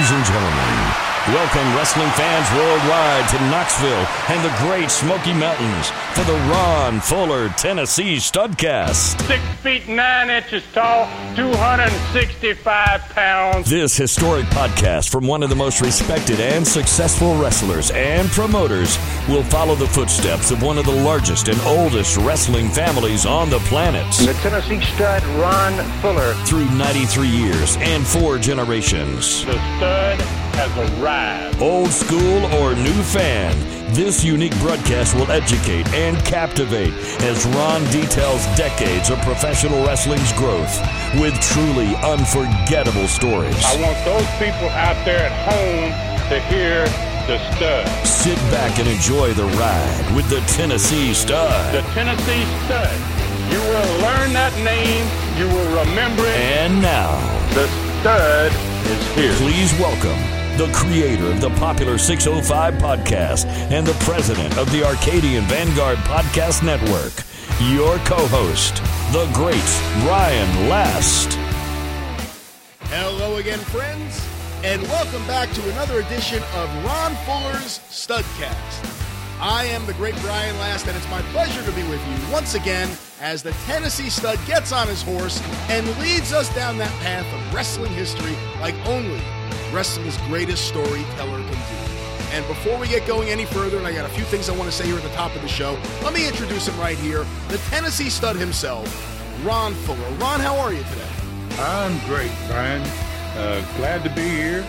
Ladies and gentlemen, welcome wrestling fans worldwide to Knoxville and the Great Smoky Mountains for the Ron Fuller Tennessee Studcast. 6 feet 9 inches tall, 265 pounds. This historic podcast from one of the most respected and successful wrestlers and promoters will follow the footsteps of one of the largest and oldest wrestling families on the planet. The Tennessee Stud, Ron Fuller. Through 93 years and 4 generations. The Stud has arrived. Old school or new fan, this unique broadcast will educate and captivate as Ron details decades of professional wrestling's growth with truly unforgettable stories. I want those people out there at home to hear the Stud. Sit back and enjoy the ride with the Tennessee Stud. The Tennessee Stud. You will learn that name. You will remember it. And now, the Stud is here. Please welcome the creator of the popular 605 podcast and the president of the Arcadian Vanguard Podcast Network, your co-host, the great Ryan Last. Hello again, friends, and welcome back to another edition of Ron Fuller's Studcast. I am the great Brian Last, and it's my pleasure to be with you once again as the Tennessee Stud gets on his horse and leads us down that path of wrestling history like only wrestling's greatest storyteller can do. And before we get going any further, and I got a few things I want to say here at the top of the show, let me introduce him right here, the Tennessee Stud himself, Ron Fuller. Ron, how are you today? I'm great, Brian. Glad to be here.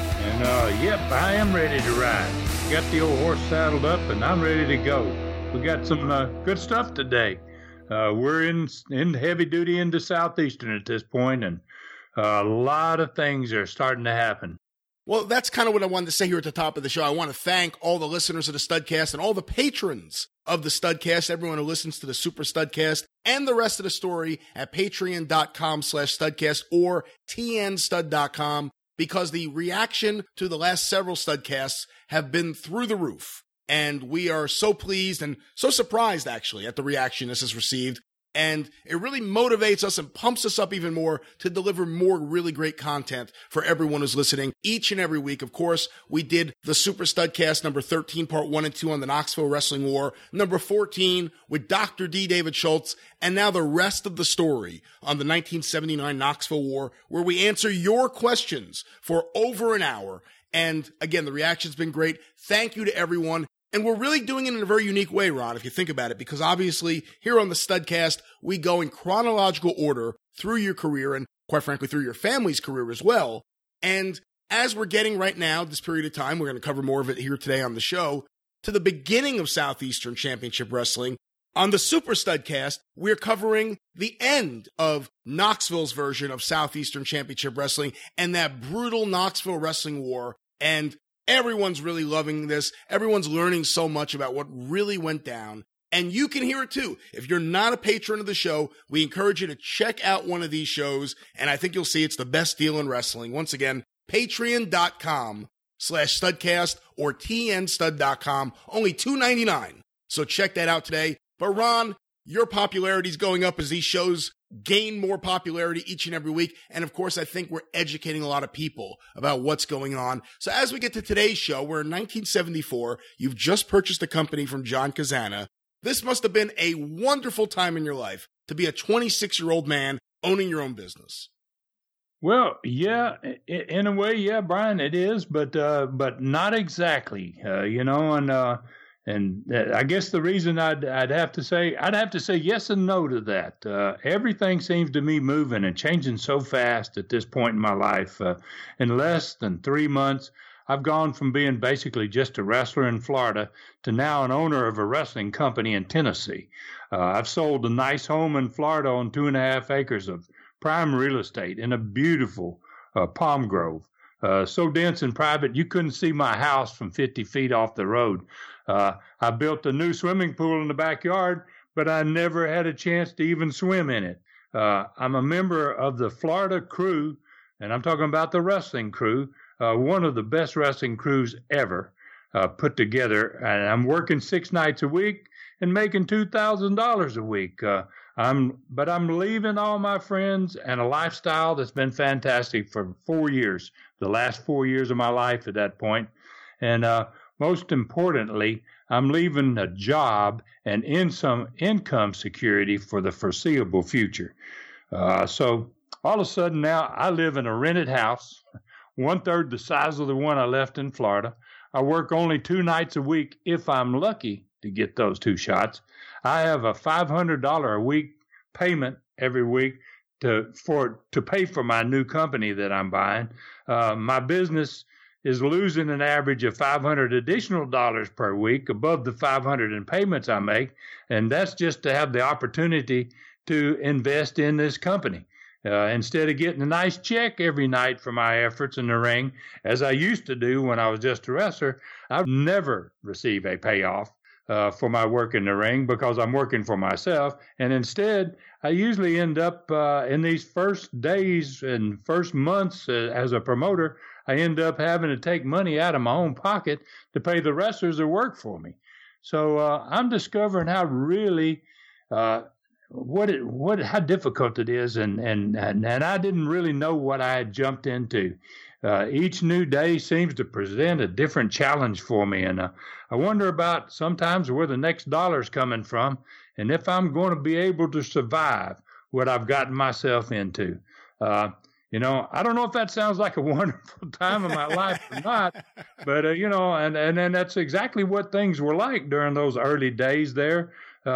And, yep, I am ready to ride. Got the old horse saddled up, and I'm ready to go. We got some good stuff today. We're in heavy duty into Southeastern at this point, and a lot of things are starting to happen. Well, that's kind of what I wanted to say here at the top of the show. I want to thank all the listeners of the Studcast and all the patrons of the Studcast, everyone who listens to the Super Studcast and the rest of the story at patreon.com/Studcast or tnstud.com, because the reaction to the last several Studcasts have been through the roof. And we are so pleased and so surprised, actually, at the reaction this has received. And it really motivates us and pumps us up even more to deliver more really great content for everyone who's listening each and every week. Of course, we did the Super Studcast number 13, part 1 and 2 on the Knoxville Wrestling War, number 14 with Dr. D. David Schultz, and now the rest of the story on the 1979 Knoxville War, where we answer your questions for over an hour. And again, the reaction's been great. Thank you to everyone. And we're really doing it in a very unique way, Ron, if you think about it, because obviously here on the Studcast, we go in chronological order through your career and, quite frankly, through your family's career as well. And as we're getting right now, this period of time, we're going to cover more of it here today on the show, to the beginning of Southeastern Championship Wrestling. On the Super Studcast, we're covering the end of Knoxville's version of Southeastern Championship Wrestling and that brutal Knoxville Wrestling War. And everyone's really loving this. Everyone's learning so much about what really went down. And you can hear it too. If you're not a patron of the show, we encourage you to check out one of these shows. And I think you'll see it's the best deal in wrestling. Once again, patreon.com/Studcast or tnstud.com. Only $2.99. So check that out today. But Ron, your popularity is going up as these shows gain more popularity each and every week. And of course, I think we're educating a lot of people about what's going on. So as we get to today's show, we're in 1974. You've just purchased a company from John Kazana. This must have been a wonderful time in your life to be a 26-year-old man owning your own business. Well, yeah, in a way, yeah, Brian, it is, but not exactly, And I guess the reason I'd have to say yes and no to that. Everything seems to me moving and changing so fast at this point in my life. In less than 3 months, I've gone from being basically just a wrestler in Florida to now an owner of a wrestling company in Tennessee. I've sold a nice home in Florida on 2.5 acres of prime real estate in a beautiful palm grove. So dense and private, you couldn't see my house from 50 feet off the road. I built a new swimming pool in the backyard, but I never had a chance to even swim in it. I'm a member of the Florida crew, and I'm talking about the wrestling crew, one of the best wrestling crews ever put together. And I'm working 6 nights a week and making $2,000 a week. But I'm leaving all my friends and a lifestyle that's been fantastic for 4 years, the last 4 years of my life at that point. And most importantly, I'm leaving a job and some income security for the foreseeable future. So all of a sudden now I live in a rented house, 1/3 the size of the one I left in Florida. I work only 2 nights a week if I'm lucky to get those 2 shots. I have a $500 a week payment every week to pay for my new company that I'm buying. My business is losing an average of $500 additional dollars per week above the $500 in payments I make, and that's just to have the opportunity to invest in this company. Instead of getting a nice check every night for my efforts in the ring, as I used to do when I was just a wrestler, I would never receive a payoff for my work in the ring because I'm working for myself. And instead, I usually end up in these first days and first months as a promoter, I end up having to take money out of my own pocket to pay the wrestlers that work for me. So I'm discovering how really how difficult it is, and I didn't really know what I had jumped into. Each new day seems to present a different challenge for me, and I wonder about sometimes where the next dollar's coming from, and if I'm going to be able to survive what I've gotten myself into. I don't know if that sounds like a wonderful time of my life or not, but and that's exactly what things were like during those early days there.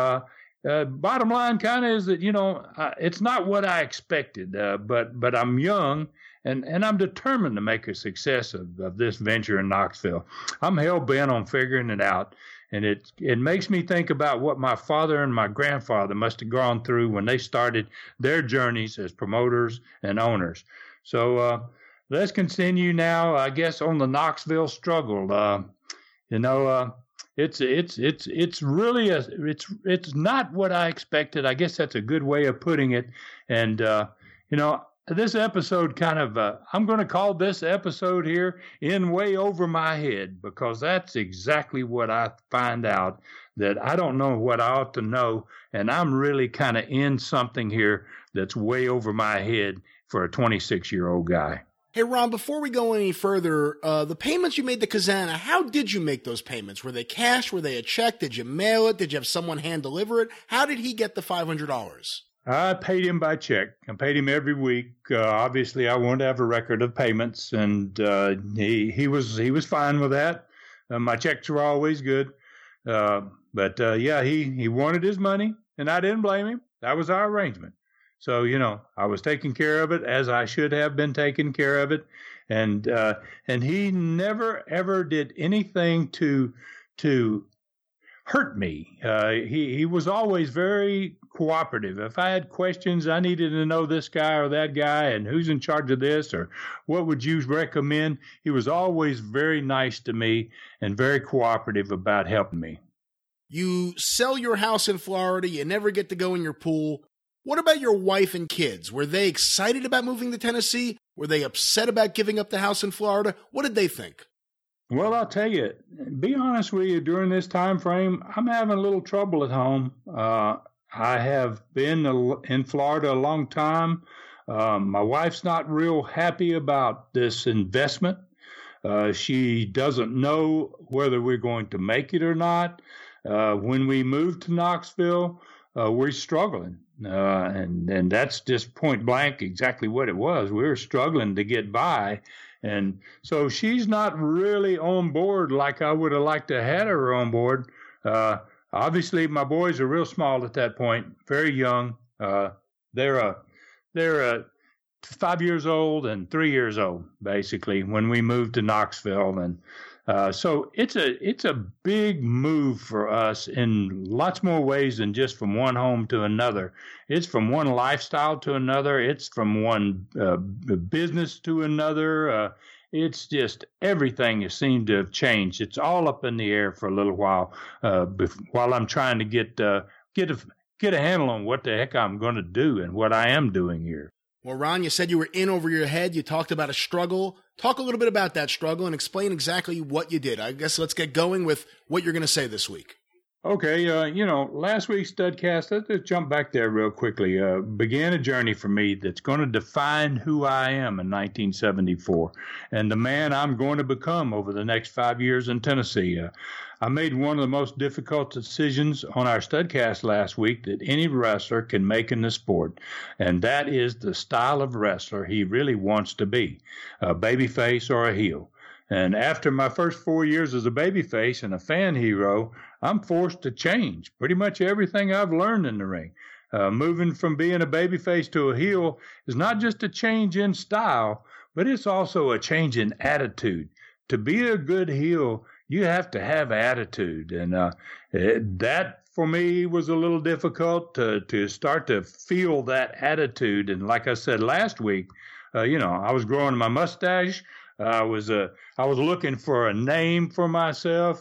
Bottom line kind of is that, it's not what I expected, but I'm young and I'm determined to make a success of this venture in Knoxville. I'm hell bent on figuring it out. And it makes me think about what my father and my grandfather must have gone through when they started their journeys as promoters and owners. So let's continue now, I guess, on the Knoxville struggle. It's really it's not what I expected. I guess that's a good way of putting it. And this episode kind of I'm going to call this episode here In Way Over My Head, because that's exactly what I find out, that I don't know what I ought to know, and I'm really kind of in something here that's way over my head for a 26-year-old guy. Hey, Ron, before we go any further, the payments you made to Kazana, how did you make those payments? Were they cash? Were they a check? Did you mail it? Did you have someone hand deliver it? How did he get the $500? I paid him by check. I paid him every week. Obviously, I wanted to have a record of payments, and he was fine with that. My checks were always good. He wanted his money, and I didn't blame him. That was our arrangement. So, I was taking care of it as I should have been taking care of it. And he never, ever did anything to hurt me. He was always very cooperative. If I had questions, I needed to know this guy or that guy and who's in charge of this or what would you recommend, he was always very nice to me and very cooperative about helping me. You sell your house in Florida. You never get to go in your pool. What about your wife and kids? Were they excited about moving to Tennessee? Were they upset about giving up the house in Florida? What did they think? Well, I'll tell you, be honest with you, during this time frame, I'm having a little trouble at home. I have been in Florida a long time. My wife's not real happy about this investment. She doesn't know whether we're going to make it or not. When we moved to Knoxville, we're struggling. And that's just point blank exactly what it was. We were struggling to get by. And so she's not really on board like I would have liked to have her on board. Obviously, my boys are real small at that point, very young. They're 5 years old and 3 years old, basically, when we moved to Knoxville. And so it's a big move for us in lots more ways than just from one home to another. It's from one lifestyle to another. It's from one business to another. It's just everything has seemed to have changed. It's all up in the air for a little while I'm trying to get a handle on what the heck I'm going to do and what I am doing here. Well, Ron, you said you were in over your head. You talked about a struggle. Talk a little bit about that struggle and explain exactly what you did. I guess let's get going with what you're going to say this week. Okay, last week's Studcast, let's just jump back there real quickly. Began a journey for me that's going to define who I am in 1974 and the man I'm going to become over the next 5 years in Tennessee. I made one of the most difficult decisions on our Studcast last week that any wrestler can make in the sport, and that is the style of wrestler he really wants to be, a babyface or a heel. And after my first 4 years as a babyface and a fan hero, I'm forced to change pretty much everything I've learned in the ring. Moving from being a babyface to a heel is not just a change in style, but it's also a change in attitude. To be a good heel, you have to have attitude. And that, for me, was a little difficult to start to feel that attitude. And like I said last week, I was growing my mustache. I was looking for a name for myself.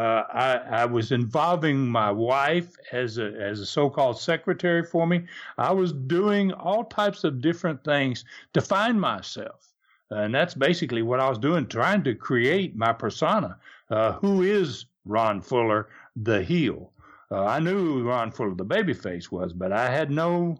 I was involving my wife as a so-called secretary for me. I was doing all types of different things to find myself. And that's basically what I was doing, trying to create my persona. Who is Ron Fuller, the heel? I knew who Ron Fuller, the babyface, was, but I had no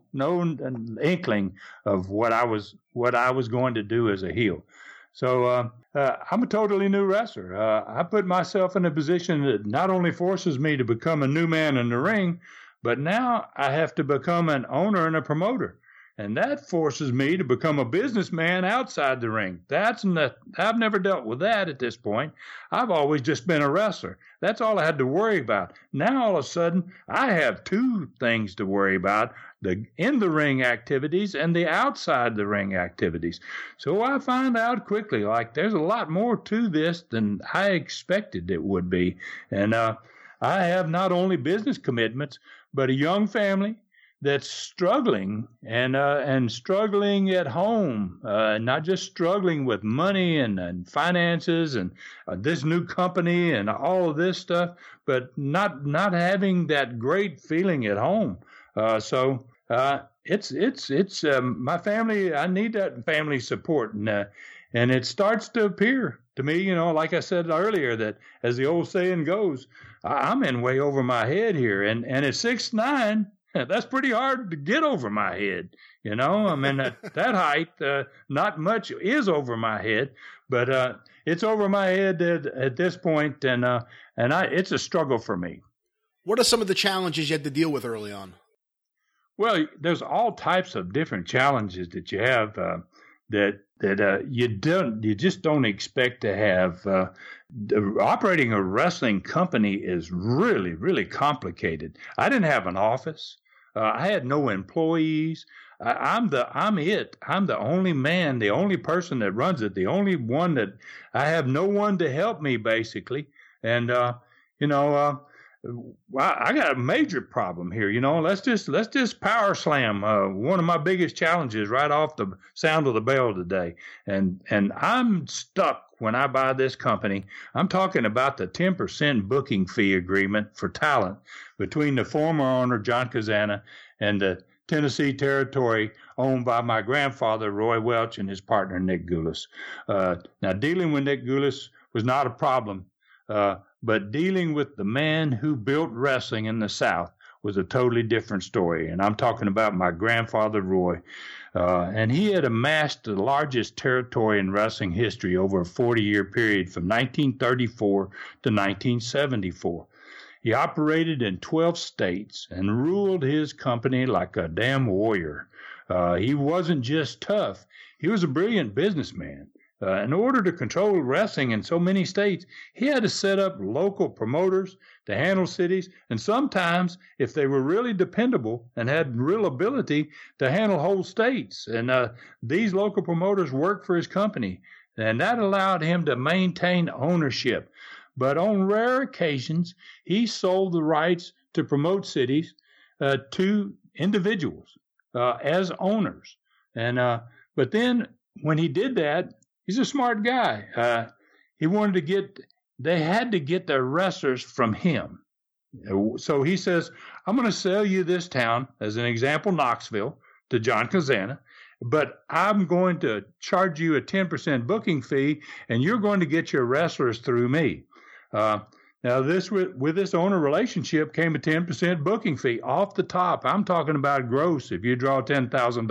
inkling of what I was going to do as a heel. So I'm a totally new wrestler. I put myself in a position that not only forces me to become a new man in the ring, but now I have to become an owner and a promoter. And that forces me to become a businessman outside the ring. I've never dealt with that at this point. I've always just been a wrestler. That's all I had to worry about. Now, all of a sudden, I have two things to worry about, the in-the-ring activities and the outside-the-ring activities. So I find out quickly, there's a lot more to this than I expected it would be. And I have not only business commitments, but a young family that's struggling and struggling at home, not just struggling with money and finances and this new company and all of this stuff, but not having that great feeling at home. So it's my family. I need that family support, and it starts to appear to me, like I said earlier, that as the old saying goes, I'm in way over my head here, and at 6'9". That's pretty hard to get over my head, I mean, at that height, not much is over my head, but it's over my head at this point, and it's a struggle for me. What are some of the challenges you had to deal with early on? Well, there's all types of different challenges that you have that you just don't expect to have. Operating a wrestling company is really, really complicated. I didn't have an office. I had no employees. I'm the only man, the only person that runs it, the only one that I have no one to help me basically. And I got a major problem here. Let's just power slam one of my biggest challenges right off the sound of the bell today. And I'm stuck when I buy this company. I'm talking about the 10% booking fee agreement for talent between the former owner, John Kazana, and the Tennessee territory owned by my grandfather, Roy Welch, and his partner, Nick Gulas. Now, dealing with Nick Gulas was not a problem, but dealing with the man who built wrestling in the South was a totally different story. And I'm talking about my grandfather, Roy. And he had amassed the largest territory in wrestling history over a 40-year period from 1934 to 1974. He operated in 12 states and ruled his company like a damn warrior. He wasn't just tough. He was a brilliant businessman. In order to control wrestling in so many states, he had to set up local promoters to handle cities, and sometimes, if they were really dependable and had real ability, to handle whole states. And these local promoters worked for his company, and that allowed him to maintain ownership. But on rare occasions, he sold the rights to promote cities to individuals as owners. And but then when he did that, he's a smart guy. They had to get their wrestlers from him. So he says, I'm going to sell you this town, as an example, Knoxville, to John Kazana, but I'm going to charge you a 10% booking fee, and you're going to get your wrestlers through me. Now, with this owner relationship came a 10% booking fee off the top. I'm talking about gross. If you draw $10,000,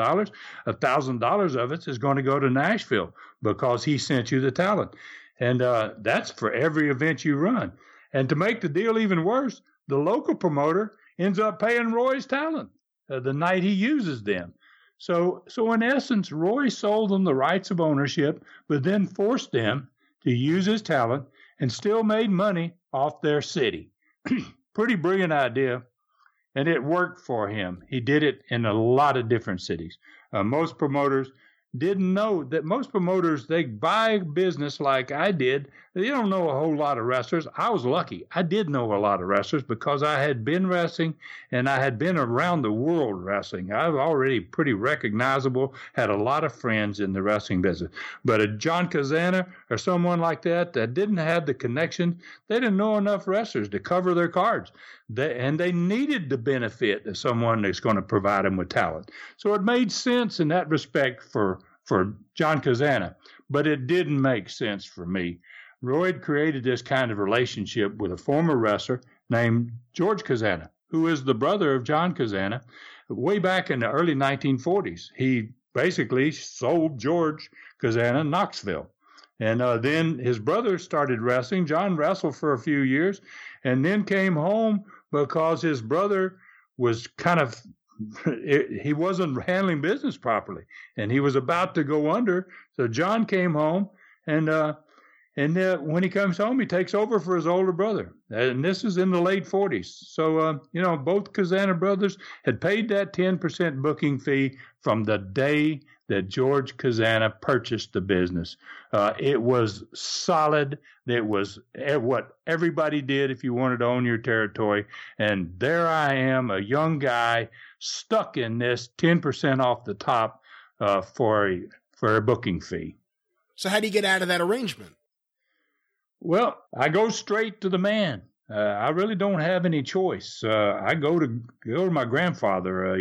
$1,000 of it is going to go to Nashville because he sent you the talent. And that's for every event you run. And to make the deal even worse, the local promoter ends up paying Roy's talent the night he uses them. So in essence, Roy sold them the rights of ownership, but then forced them to use his talent and still made money off their city. Pretty brilliant idea, and it worked for him. He did it in a lot of different cities. Most promoters didn't know that most promoters, they buy business like I did. They don't know a whole lot of wrestlers. I was lucky. I did know a lot of wrestlers because I had been wrestling and I had been around the world wrestling. I was already pretty recognizable, had a lot of friends in the wrestling business. But a John Kazana or someone like that didn't have the connection, they didn't know enough wrestlers to cover their cards. And they needed the benefit of someone that's going to provide them with talent. So it made sense in that respect for John Kazana, but it didn't make sense for me. Roy had created this kind of relationship with a former wrestler named George Kazana, who is the brother of John Kazana. Way back in the early 1940s, he basically sold George Kazana Knoxville. And then his brother started wrestling. John wrestled for a few years and then came home because his brother was he wasn't handling business properly, and he was about to go under. So John came home, and when he comes home, he takes over for his older brother. And this is in the late 40s. So, both Kazana brothers had paid that 10% booking fee from the day that George Kazana purchased the business. It was solid. It was what everybody did if you wanted to own your territory. And there I am, a young guy, stuck in this 10% off the top for a booking fee. So how do you get out of that arrangement? Well, I go straight to the man. I really don't have any choice. I go to my grandfather,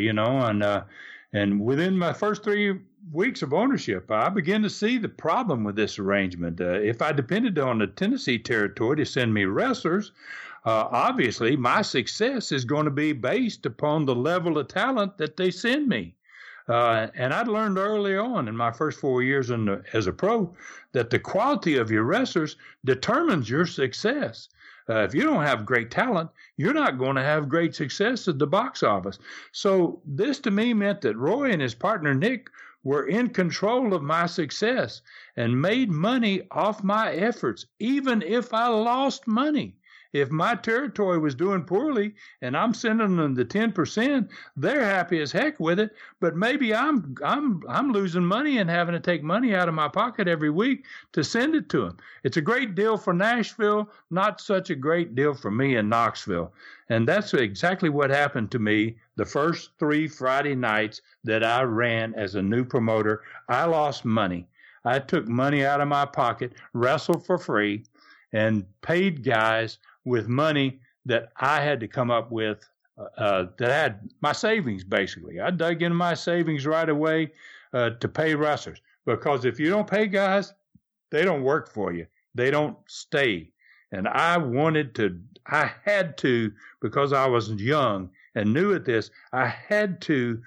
and within my first 3 weeks of ownership, I began to see the problem with this arrangement. If I depended on the Tennessee territory to send me wrestlers, obviously my success is going to be based upon the level of talent that they send me. And I'd learned early on in my first 4 years as a pro that the quality of your wrestlers determines your success. If you don't have great talent, you're not going to have great success at the box office. So this to me meant that Roy and his partner Nick were in control of my success and made money off my efforts, even if I lost money. If my territory was doing poorly and I'm sending them the 10%, they're happy as heck with it. But maybe I'm losing money and having to take money out of my pocket every week to send it to them. It's a great deal for Nashville, not such a great deal for me in Knoxville. And that's exactly what happened to me the first 3 Friday nights that I ran as a new promoter. I lost money. I took money out of my pocket, wrestled for free, and paid guys with money that I had to come up with, that had my savings, basically. I dug into my savings right away to pay wrestlers. Because if you don't pay guys, they don't work for you. They don't stay. And I had to, because I was young and new at this, I had to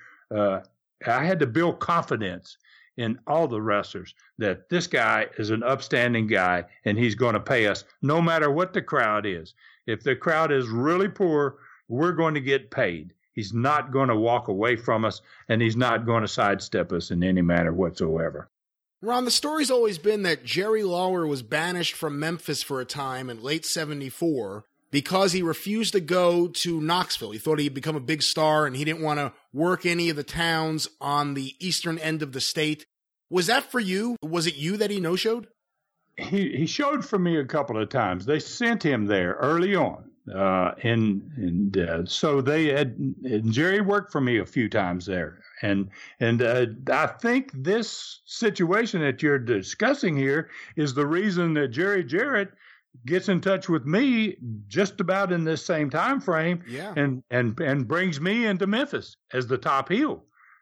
build confidence in all the wrestlers that this guy is an upstanding guy and he's going to pay us no matter what the crowd is. If the crowd is really poor, we're going to get paid. He's not going to walk away from us, and he's not going to sidestep us in any manner whatsoever. Ron, the story's always been that Jerry Lawler was banished from Memphis for a time in late 74 because he refused to go to Knoxville. He thought he'd become a big star and he didn't want to work any of the towns on the eastern end of the state. Was that for you? Was it you that he no-showed? He showed for me a couple of times. They sent him there early on. So they had, and Jerry worked for me a few times there. And I think this situation that you're discussing here is the reason that Jerry Jarrett gets in touch with me just about in this same time frame, and brings me into Memphis as the top heel.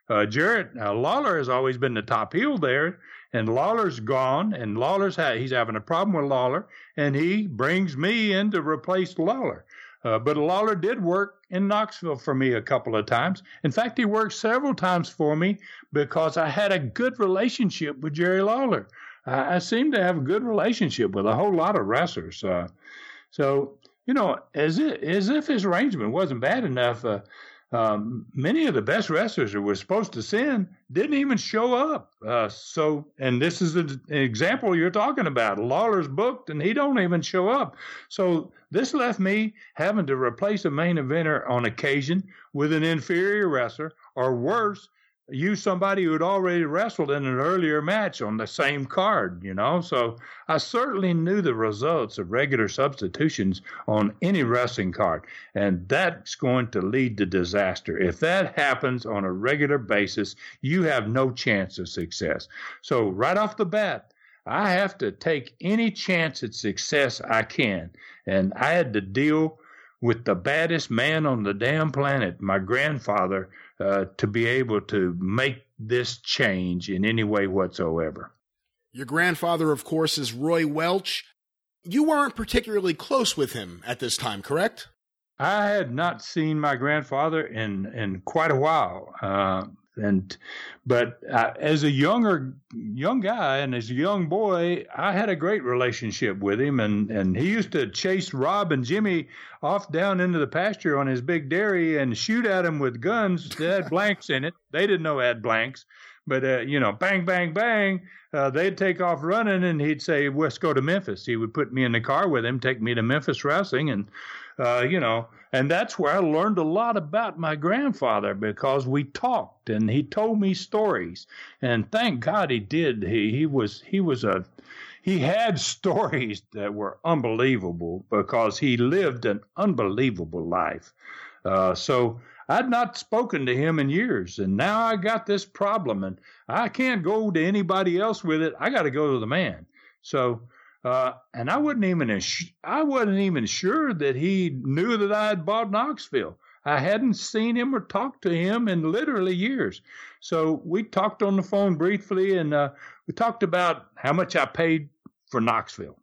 Jarrett Lawler has always been the top heel there, and Lawler's gone, and he's having a problem with Lawler, and he brings me in to replace Lawler. But Lawler did work in Knoxville for me a couple of times. In fact, he worked several times for me because I had a good relationship with Jerry Lawler. I seem to have a good relationship with a whole lot of wrestlers. So, as if his arrangement wasn't bad enough, many of the best wrestlers who were supposed to send didn't even show up. And this is an example you're talking about. Lawler's booked, and he don't even show up. So this left me having to replace a main eventer on occasion with an inferior wrestler, or worse, use somebody who had already wrestled in an earlier match on the same card, So I certainly knew the results of regular substitutions on any wrestling card, and that's going to lead to disaster. If that happens on a regular basis, you have no chance of success. So right off the bat, I have to take any chance at success I can, and I had to deal with the baddest man on the damn planet, my grandfather, to be able to make this change in any way whatsoever. Your grandfather, of course, is Roy Welch. You weren't particularly close with him at this time, correct? I had not seen my grandfather in quite a while. But as a young guy and as a young boy, I had a great relationship with him, and he used to chase Rob and Jimmy off down into the pasture on his big dairy and shoot at them with guns that had blanks in it. They didn't know it had blanks, but bang, bang, bang. They'd take off running, and he'd say, "Let's go to Memphis." He would put me in the car with him, take me to Memphis Wrestling, and and that's where I learned a lot about my grandfather, because we talked and he told me stories, and thank God he did. He had stories that were unbelievable because he lived an unbelievable life. So I'd not spoken to him in years, and now I got this problem, and I can't go to anybody else with it. I got to go to the man. So. And I wasn't even sure that he knew that I had bought Knoxville. I hadn't seen him or talked to him in literally years. So we talked on the phone briefly, and we talked about how much I paid for Knoxville.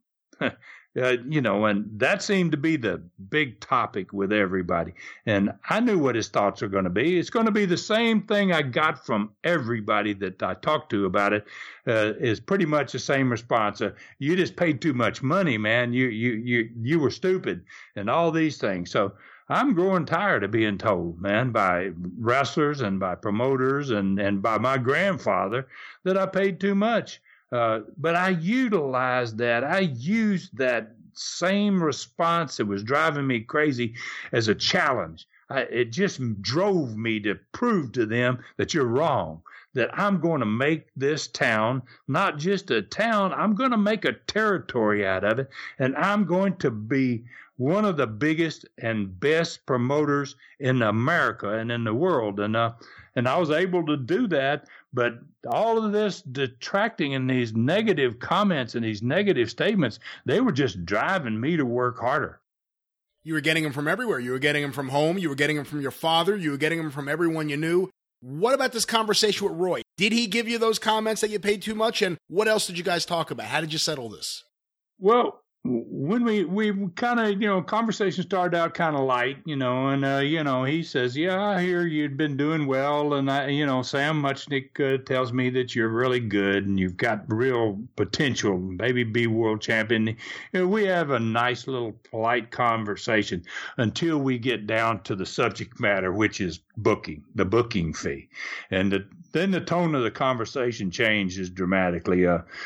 And that seemed to be the big topic with everybody. And I knew what his thoughts were going to be. It's going to be the same thing I got from everybody that I talked to about it. Is pretty much the same response. You just paid too much money, man. You were stupid, and all these things. So I'm growing tired of being told, man, by wrestlers and by promoters and by my grandfather that I paid too much. But I utilized that. I used that same response that was driving me crazy as a challenge. It just drove me to prove to them that you're wrong, that I'm going to make this town not just a town, I'm going to make a territory out of it, and I'm going to be one of the biggest and best promoters in America and in the world. And I was able to do that, but all of this detracting and these negative comments and these negative statements, they were just driving me to work harder. You were getting them from everywhere. You were getting them from home. You were getting them from your father. You were getting them from everyone you knew. What about this conversation with Roy? Did he give you those comments that you paid too much? And what else did you guys talk about? How did you settle this? Well, when we kind of, conversation started out kind of light, and, he says, yeah, I hear you'd been doing well. And Sam Muchnick tells me that you're really good and you've got real potential, maybe be world champion. We have a nice little polite conversation until we get down to the subject matter, which is the booking fee. And then the tone of the conversation changes dramatically.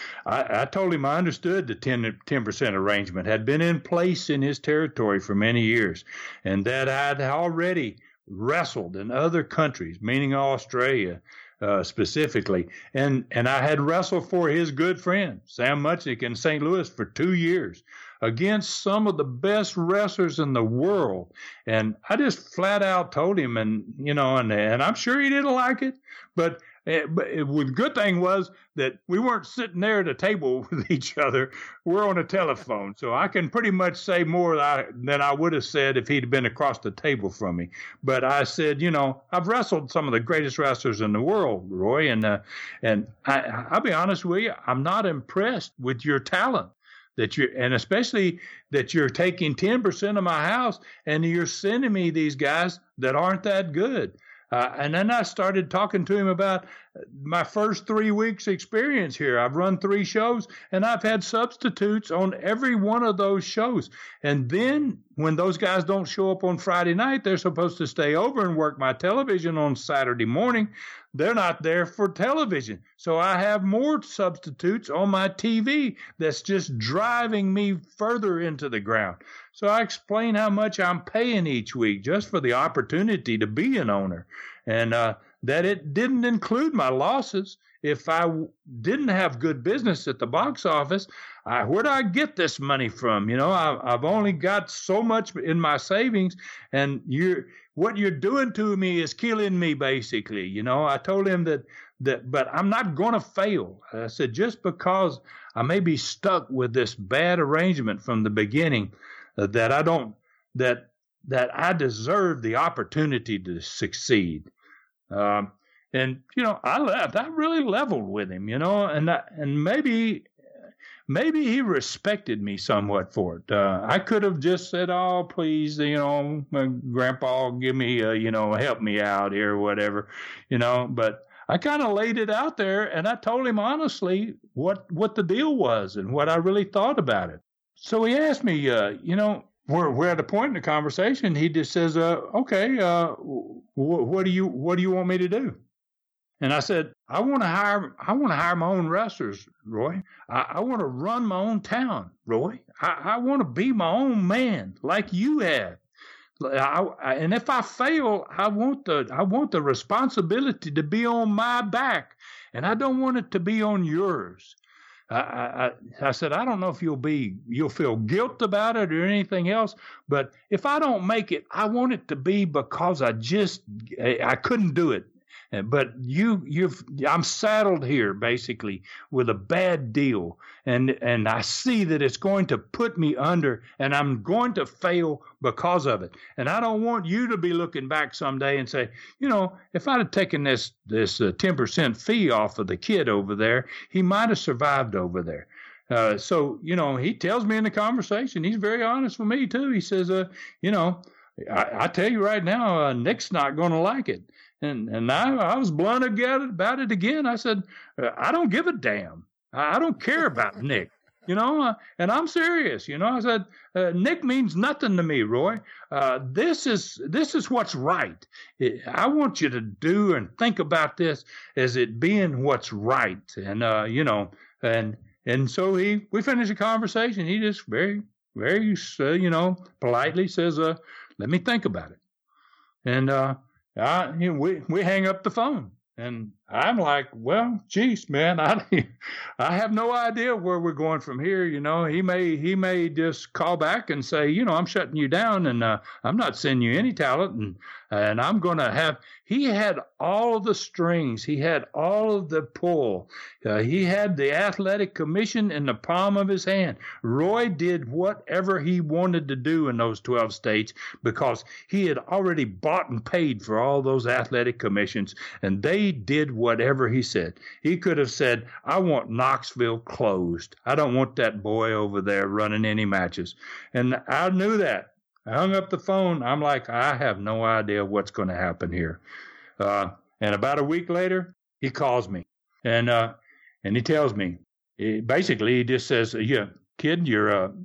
I told him I understood the 10% arrangement had been in place in his territory for many years, and that I'd already wrestled in other countries, meaning Australia specifically, and I had wrestled for his good friend, Sam Muchnick, in St. Louis for 2 years against some of the best wrestlers in the world. And I just flat out told him, and I'm sure he didn't like it, but But the good thing was that we weren't sitting there at a table with each other. We're on a telephone. So I can pretty much say more than I would have said if he'd been across the table from me. But I said, I've wrestled some of the greatest wrestlers in the world, Roy. And I'll be honest with you, I'm not impressed with your talent. And especially that you're taking 10% of my house and you're sending me these guys that aren't that good. And then I started talking to him about my first 3 weeks experience here. I've run 3 shows and I've had substitutes on every one of those shows. And then when those guys don't show up on Friday night, they're supposed to stay over and work my television on Saturday morning. They're not there for television. So I have more substitutes on my TV that's just driving me further into the ground. So I explain how much I'm paying each week just for the opportunity to be an owner, and that it didn't include my losses. If I didn't have good business at the box office, where do I get this money from? I've only got so much in my savings, and what you're doing to me is killing me, basically. I told him that, but I'm not going to fail. I said, just because I may be stuck with this bad arrangement from the beginning, that I deserve the opportunity to succeed. I left. I really leveled with him, and maybe he respected me somewhat for it. I could have just said, "Oh, please, my grandpa, give me, help me out here, or whatever, But I kind of laid it out there, and I told him honestly what the deal was and what I really thought about it. So he asked me, we're at a point in the conversation. He just says, "Okay, what do you want me to do?" And I said, I want to hire my own wrestlers, Roy. I want to run my own town, Roy. I want to be my own man, like you have. And if I fail, I want the responsibility to be on my back, and I don't want it to be on yours. I said, I don't know if you'll feel guilt about it or anything else, but if I don't make it, I want it to be because I couldn't do it. But I'm saddled here basically with a bad deal, and I see that it's going to put me under, and I'm going to fail because of it. And I don't want you to be looking back someday and say, if I'd have taken this 10% fee off of the kid over there, he might have survived over there. So he tells me in the conversation, he's very honest with me too. He says, I tell you right now, Nick's not going to like it. And I was blunt about it again. I said, I don't give a damn. I don't care about Nick, and I'm serious. I said, Nick means nothing to me, Roy. This is what's right. I want you to do and think about this as it being what's right. And, and so we finished the conversation. He just very, very, politely says, let me think about it. And, we hang up the phone, and I'm like, well, geez, man, I have no idea where we're going from here. He may just call back and say, I'm shutting you down, and I'm not sending you any talent, and I'm going to have. He had all of the strings. He had all of the pull. He had the athletic commission in the palm of his hand. Roy did whatever he wanted to do in those 12 states because he had already bought and paid for all those athletic commissions, and they did whatever he said. He could have said, I want Knoxville closed. I don't want that boy over there running any matches. And I knew that. I hung up the phone. I'm like, I have no idea what's going to happen here. And about a week later, he calls me, and he tells me, basically, he just says, "Yeah, kid, you're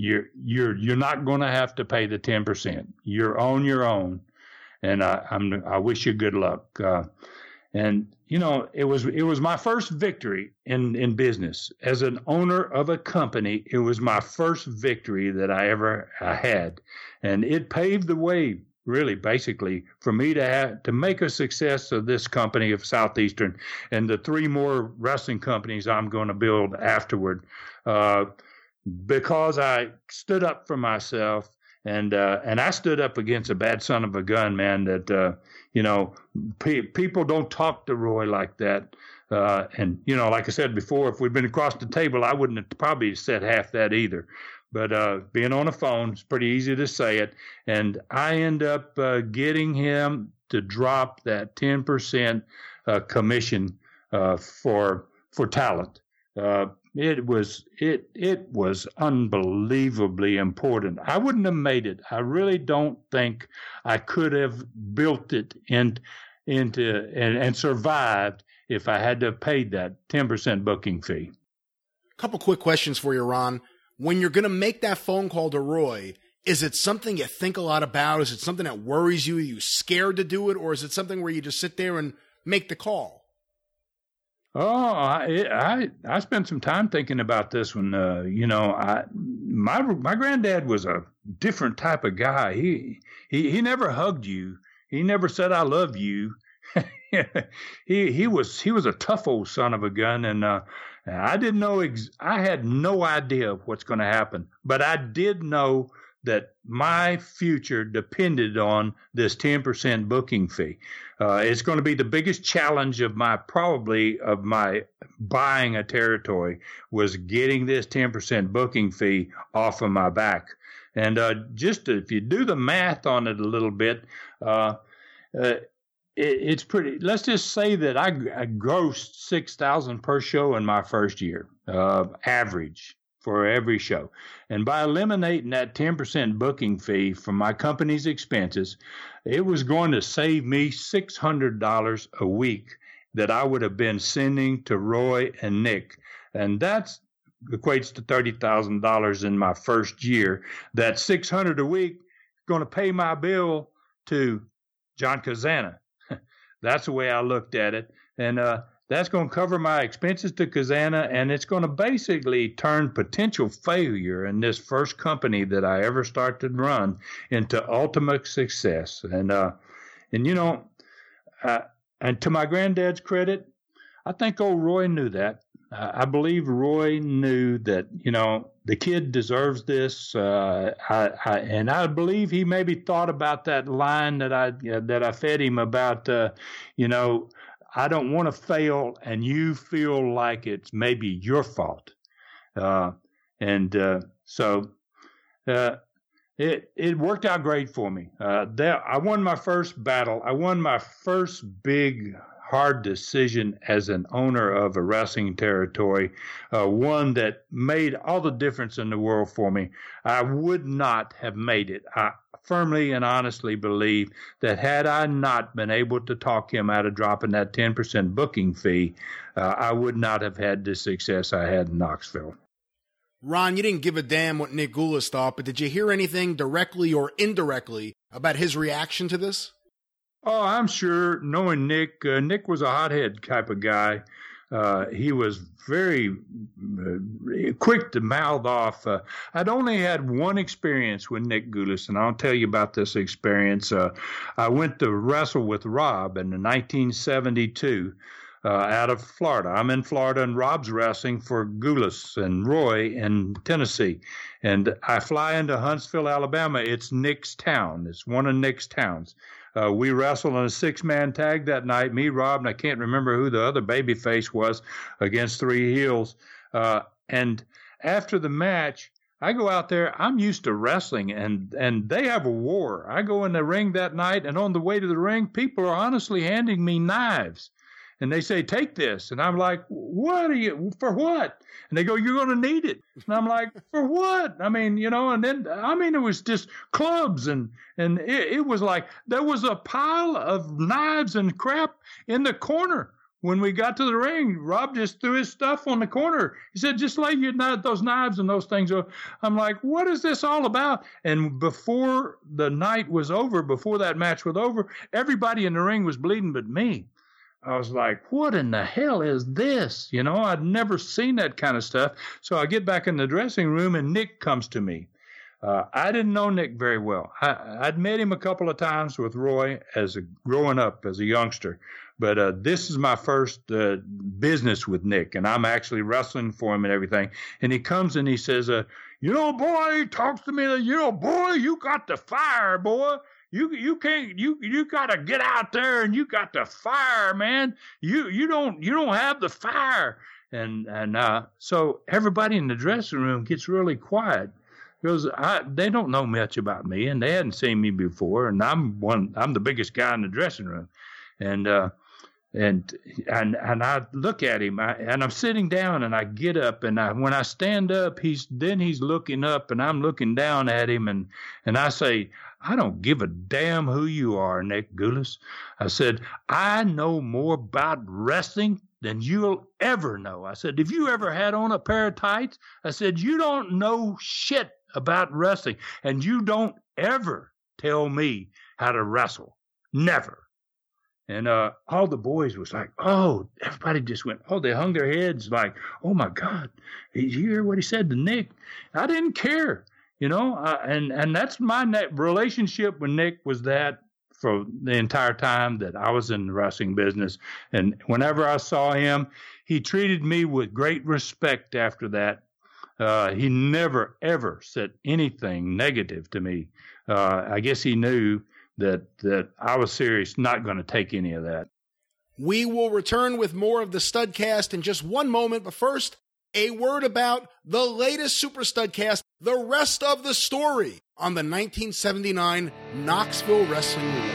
not going to have to pay the 10%. You're on your own, and I wish you good luck." And it was my first victory in business as an owner of a company. It was my first victory that I ever had, and it paved the way, really, basically, for me to make a success of this company of Southeastern and the 3 more wrestling companies I'm going to build afterward, because I stood up for myself And I stood up against a bad son of a gun, man, that, people don't talk to Roy like that. And, like I said before, if we'd been across the table, I wouldn't have probably said half that either. But being on the phone, it's pretty easy to say it. And I end up getting him to drop that 10% commission for talent. It was unbelievably important. I wouldn't have made it. I really don't think I could have built it into and survived if I had to have paid that 10% booking fee. A couple quick questions for you, Ron. When you're going to make that phone call to Roy, is it something you think a lot about? Is it something that worries you? Are you scared to do it? Or is it something where you just sit there and make the call? Oh, I spent some time thinking about this one. My granddad was a different type of guy. He never hugged you. He never said, "I love you." he was a tough old son of a gun, and I didn't know. I had no idea what's going to happen, but I did know that my future depended on this 10% booking fee. It's going to be the biggest challenge of my buying a territory was getting this 10% booking fee off of my back. And if you do the math on it a little bit, it's pretty. Let's just say that I grossed $6,000 per show in my first year, average for every show. And by eliminating that 10% booking fee from my company's expenses, it was going to save me $600 a week that I would have been sending to Roy and Nick. And that equates to $30,000 in my first year. That $600 a week is going to pay my bill to John Kazana. That's the way I looked at it. And that's going to cover my expenses to Kazana, and it's going to basically turn potential failure in this first company that I ever started to run into ultimate success. And to my granddad's credit, I think old Roy knew that. I believe Roy knew that, the kid deserves this. And I believe he maybe thought about that line that I fed him about, I don't want to fail and you feel like it's maybe your fault. So it worked out great for me. I won my first battle. I won my first big, hard decision as an owner of a wrestling territory, one that made all the difference in the world for me. I would not have made it. I firmly and honestly believe that had I not been able to talk him out of dropping that 10% booking fee, I would not have had the success I had in Knoxville. Ron, you didn't give a damn what Nick Gulas thought, but did you hear anything directly or indirectly about his reaction to this? Oh, I'm sure, knowing Nick, Nick was a hothead type of guy. He was very quick to mouth off. I'd only had one experience with Nick Gulas, and I'll tell you about this experience. I went to wrestle with Rob in 1972 out of Florida. I'm in Florida, and Rob's wrestling for Gulas and Roy in Tennessee. And I fly into Huntsville, Alabama. It's Nick's town. It's one of Nick's towns. We wrestled in a 6-man tag that night, me, Rob, and I can't remember who the other babyface was, against 3 heels. And after the match, I go out there. I'm used to wrestling, and they have a war. I go in the ring that night, and on the way to the ring, people are honestly handing me knives. And they say, "Take this." And I'm like, for what? And they go, "You're going to need it." And I'm like, "For what?" I mean, and then, it was just clubs. And it was like, there was a pile of knives and crap in the corner. When we got to the ring, Rob just threw his stuff on the corner. He said, "Just lay those knives and those things." I'm like, what is this all about? And before the night was over, before that match was over, everybody in the ring was bleeding but me. I was like, what in the hell is this? I'd never seen that kind of stuff. So I get back in the dressing room, and Nick comes to me. I didn't know Nick very well. I'd met him a couple of times with Roy growing up as a youngster. But this is my first business with Nick, and I'm actually wrestling for him and everything. And he comes and he says, boy, he talks to me, boy, you got the fire, boy. You can't, you got to get out there and you got the fire, man. You don't have the fire. And so everybody in the dressing room gets really quiet because they don't know much about me and they hadn't seen me before. And I'm the biggest guy in the dressing room. And I look at him and I'm sitting down and I get up and when I stand up, he's looking up and I'm looking down at him and I say, I don't give a damn who you are, Nick Gulas. I said, I know more about wrestling than you'll ever know. I said, if you ever had on a pair of tights, I said, you don't know shit about wrestling and you don't ever tell me how to wrestle. Never. And all the boys was like, oh, everybody just went, oh, they hung their heads like, oh, my God, did you hear what he said to Nick? I didn't care, and that's my relationship with Nick was that for the entire time that I was in the wrestling business. And whenever I saw him, he treated me with great respect after that. He never, ever said anything negative to me. I guess he knew that I was serious, not going to take any of that. We will return with more of the Studcast in just one moment, but first, a word about the latest Super Studcast, the rest of the story on the 1979 Knoxville Wrestling War.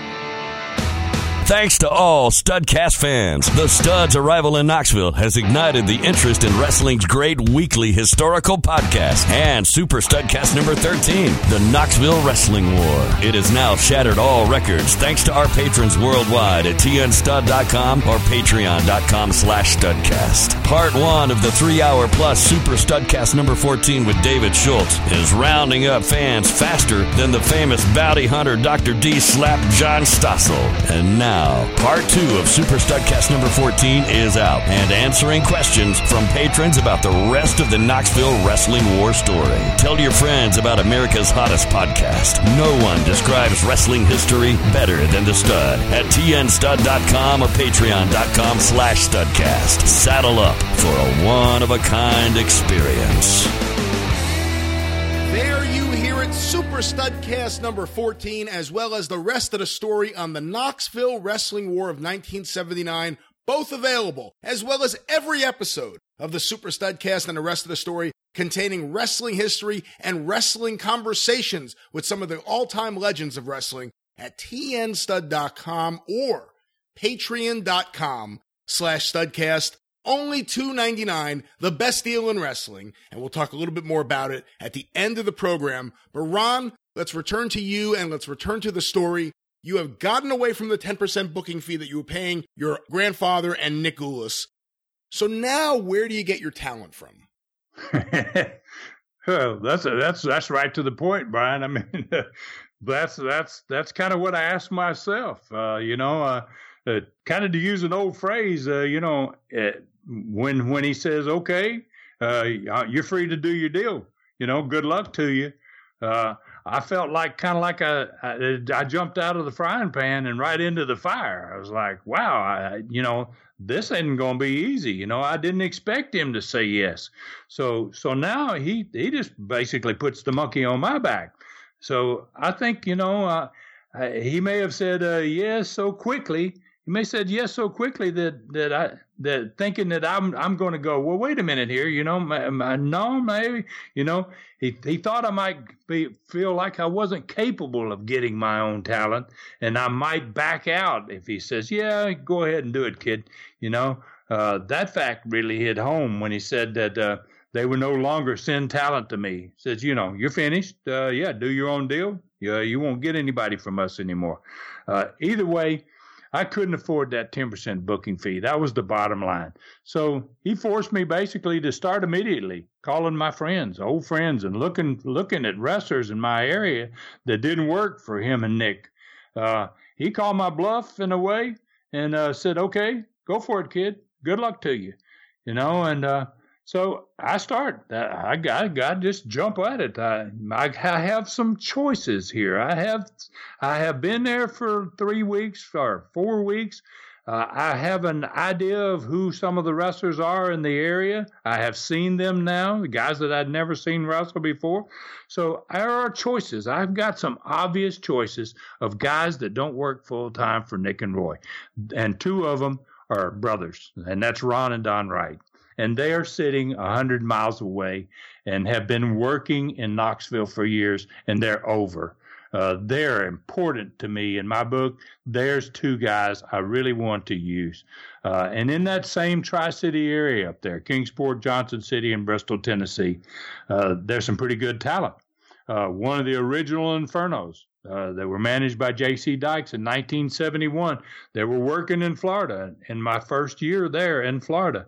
Thanks to all Studcast fans, the Stud's arrival in Knoxville has ignited the interest in wrestling's great weekly historical podcast and Super Studcast number 13, the Knoxville Wrestling War. It has now shattered all records thanks to our patrons worldwide at tnstud.com or patreon.com/Studcast. Part 1 of the 3-hour plus Super Studcast number 14 with David Schultz is rounding up fans faster than the famous bounty hunter Dr. D. Slap John Stossel. And now, Part 2 of Super Studcast number 14 is out and answering questions from patrons about the rest of the Knoxville Wrestling War story. Tell your friends about America's hottest podcast. No one describes wrestling history better than the Stud at tnstud.com or patreon.com/Studcast. Saddle up for a one-of-a-kind experience. There you hear it, Super Studcast number 14, as well as the rest of the story on the Knoxville Wrestling War of 1979, both available, as well as every episode of the Super Studcast and the rest of the story containing wrestling history and wrestling conversations with some of the all-time legends of wrestling at tnstud.com or patreon.com/Studcast. Only $2.99, the best deal in wrestling, and we'll talk a little bit more about it at the end of the program. But Ron, let's return to you and let's return to the story. You have gotten away from the 10% booking fee that you were paying your grandfather and Nick Gulas. So now, where do you get your talent from? Well, that's right to the point, Brian. I mean, that's kind of what I asked myself. Kind of to use an old phrase, when he says, okay, you're free to do your deal, good luck to you. I felt like I jumped out of the frying pan and right into the fire. I was like, wow, this ain't going to be easy. I didn't expect him to say yes. So now he just basically puts the monkey on my back. So I think, he may have said yes so quickly. He may have said yes so quickly that thinking that I'm going to go, well, wait a minute here, no, maybe, he thought I might feel like I wasn't capable of getting my own talent and I might back out if he says, yeah, go ahead and do it, kid. That fact really hit home when he said that they would no longer send talent to me. He says, you're finished. Do your own deal. You won't get anybody from us anymore. Either way, I couldn't afford that 10% booking fee. That was the bottom line. So he forced me basically to start immediately, calling my friends, old friends, and looking at wrestlers in my area that didn't work for him and Nick. He called my bluff in a way and said, okay, go for it, kid. Good luck to you. So I start. I got to just jump at it. I have some choices here. I have been there for 3 weeks or 4 weeks. I have an idea of who some of the wrestlers are in the area. I have seen them now, the guys that I'd never seen wrestle before. So there are choices. I've got some obvious choices of guys that don't work full time for Nick and Roy. And two of them are brothers, and that's Ron and Don Wright. And they are sitting 100 miles away and have been working in Knoxville for years, and they're over. They're important to me. In my book, there's two guys I really want to use. And in that same Tri-City area up there, Kingsport, Johnson City, and Bristol, Tennessee, there's some pretty good talent. One of the original Infernos, they were managed by J.C. Dykes in 1971. They were working in Florida in my first year there in Florida.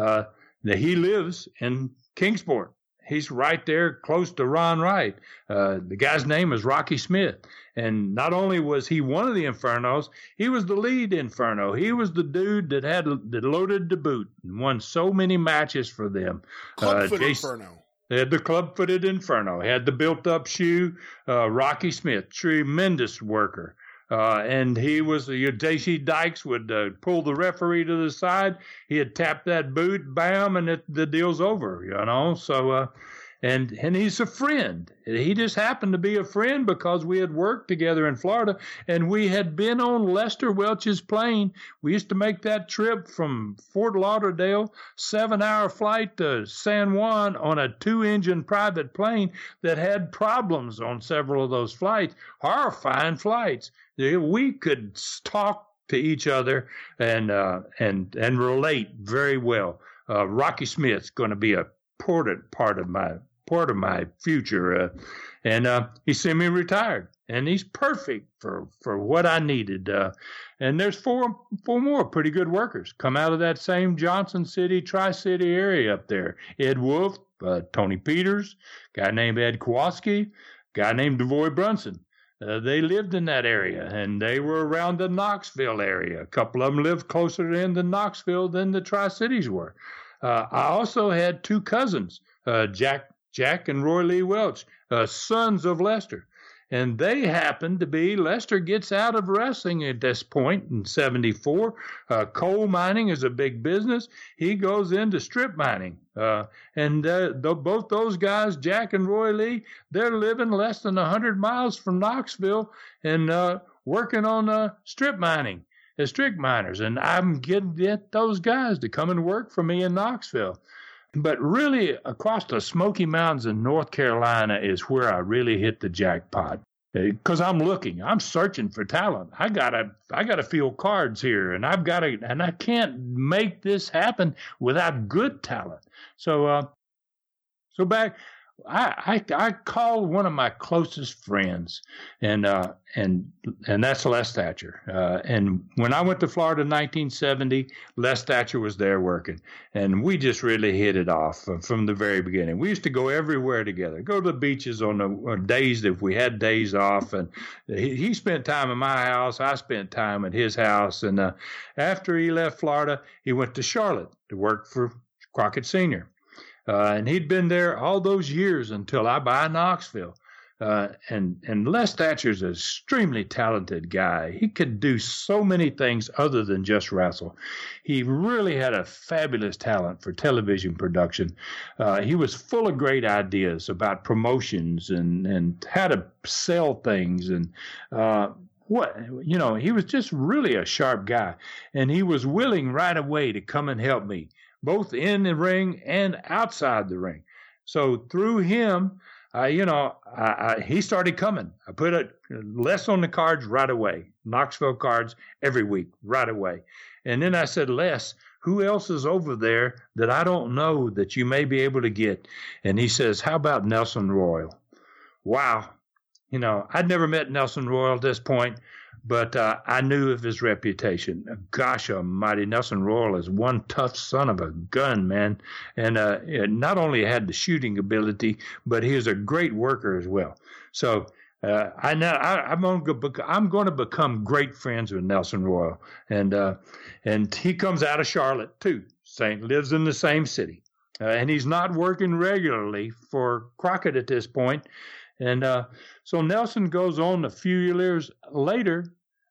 He lives in Kingsport. He's right there close to Ron Wright. The guy's name is Rocky Smith. And not only was he one of the Infernos, he was the lead Inferno. He was the dude that loaded the boot and won so many matches for them. Clubfoot Inferno. They had the club-footed Inferno. He had the built-up shoe. Rocky Smith, tremendous worker. And he was, J.C. Dykes would pull the referee to the side. He'd tap that boot, bam, and the deal's over, So, and he's a friend. He just happened to be a friend because we had worked together in Florida, and we had been on Lester Welch's plane. We used to make that trip from Fort Lauderdale, 7-hour flight to San Juan on a 2-engine private plane that had problems on several of those flights, horrifying flights. We could talk to each other and relate very well. Rocky Smith's going to be a important part of my future, and he's semi-retired, and he's perfect for what I needed. And there's four more pretty good workers come out of that same Johnson City, Tri-City area up there. Ed Wolf, Tony Peters, guy named Ed Kowalski, guy named Devoy Brunson. They lived in that area, and they were around the Knoxville area. A couple of them lived closer into Knoxville than the Tri-Cities were. I also had two cousins, Jack and Roy Lee Welch, sons of Lester. And they happened to be, Lester gets out of wrestling at this point in 74. Coal mining is a big business. He goes into strip mining. Both those guys, Jack and Roy Lee, they're living less than 100 miles from Knoxville and working on strip mining as strip miners. And I'm getting those guys to come and work for me in Knoxville. But really, across the Smoky Mountains in North Carolina is where I really hit the jackpot. Because I'm searching for talent. I gotta feel cards here, and I can't make this happen without good talent. So back, I called one of my closest friends, and that's Les Thatcher. And when I went to Florida in 1970, Les Thatcher was there working, and we just really hit it off from the very beginning. We used to go everywhere together, go to the beaches on the days if we had days off, and he spent time at my house. I spent time at his house, and after he left Florida, he went to Charlotte to work for Crockett Sr., and he'd been there all those years until I buy Knoxville. And Les Thatcher's an extremely talented guy. He could do so many things other than just wrestle. He really had a fabulous talent for television production. He was full of great ideas about promotions and how to sell things and he was just really a sharp guy. And he was willing right away to come and help me, both in the ring and outside the ring. So through him, he started coming. I put Les on the cards right away, Knoxville cards every week right away. And then I said, Les, who else is over there that I don't know that you may be able to get? And he says, how about Nelson Royal? Wow. I'd never met Nelson Royal at this point, but I knew of his reputation. Gosh almighty, Nelson Royal is one tough son of a gun, man. And not only had the shooting ability, but he is a great worker as well. So I'm going to become great friends with Nelson Royal. And he comes out of Charlotte, too. Lives in the same city. And he's not working regularly for Crockett at this point. And so Nelson goes on a few years later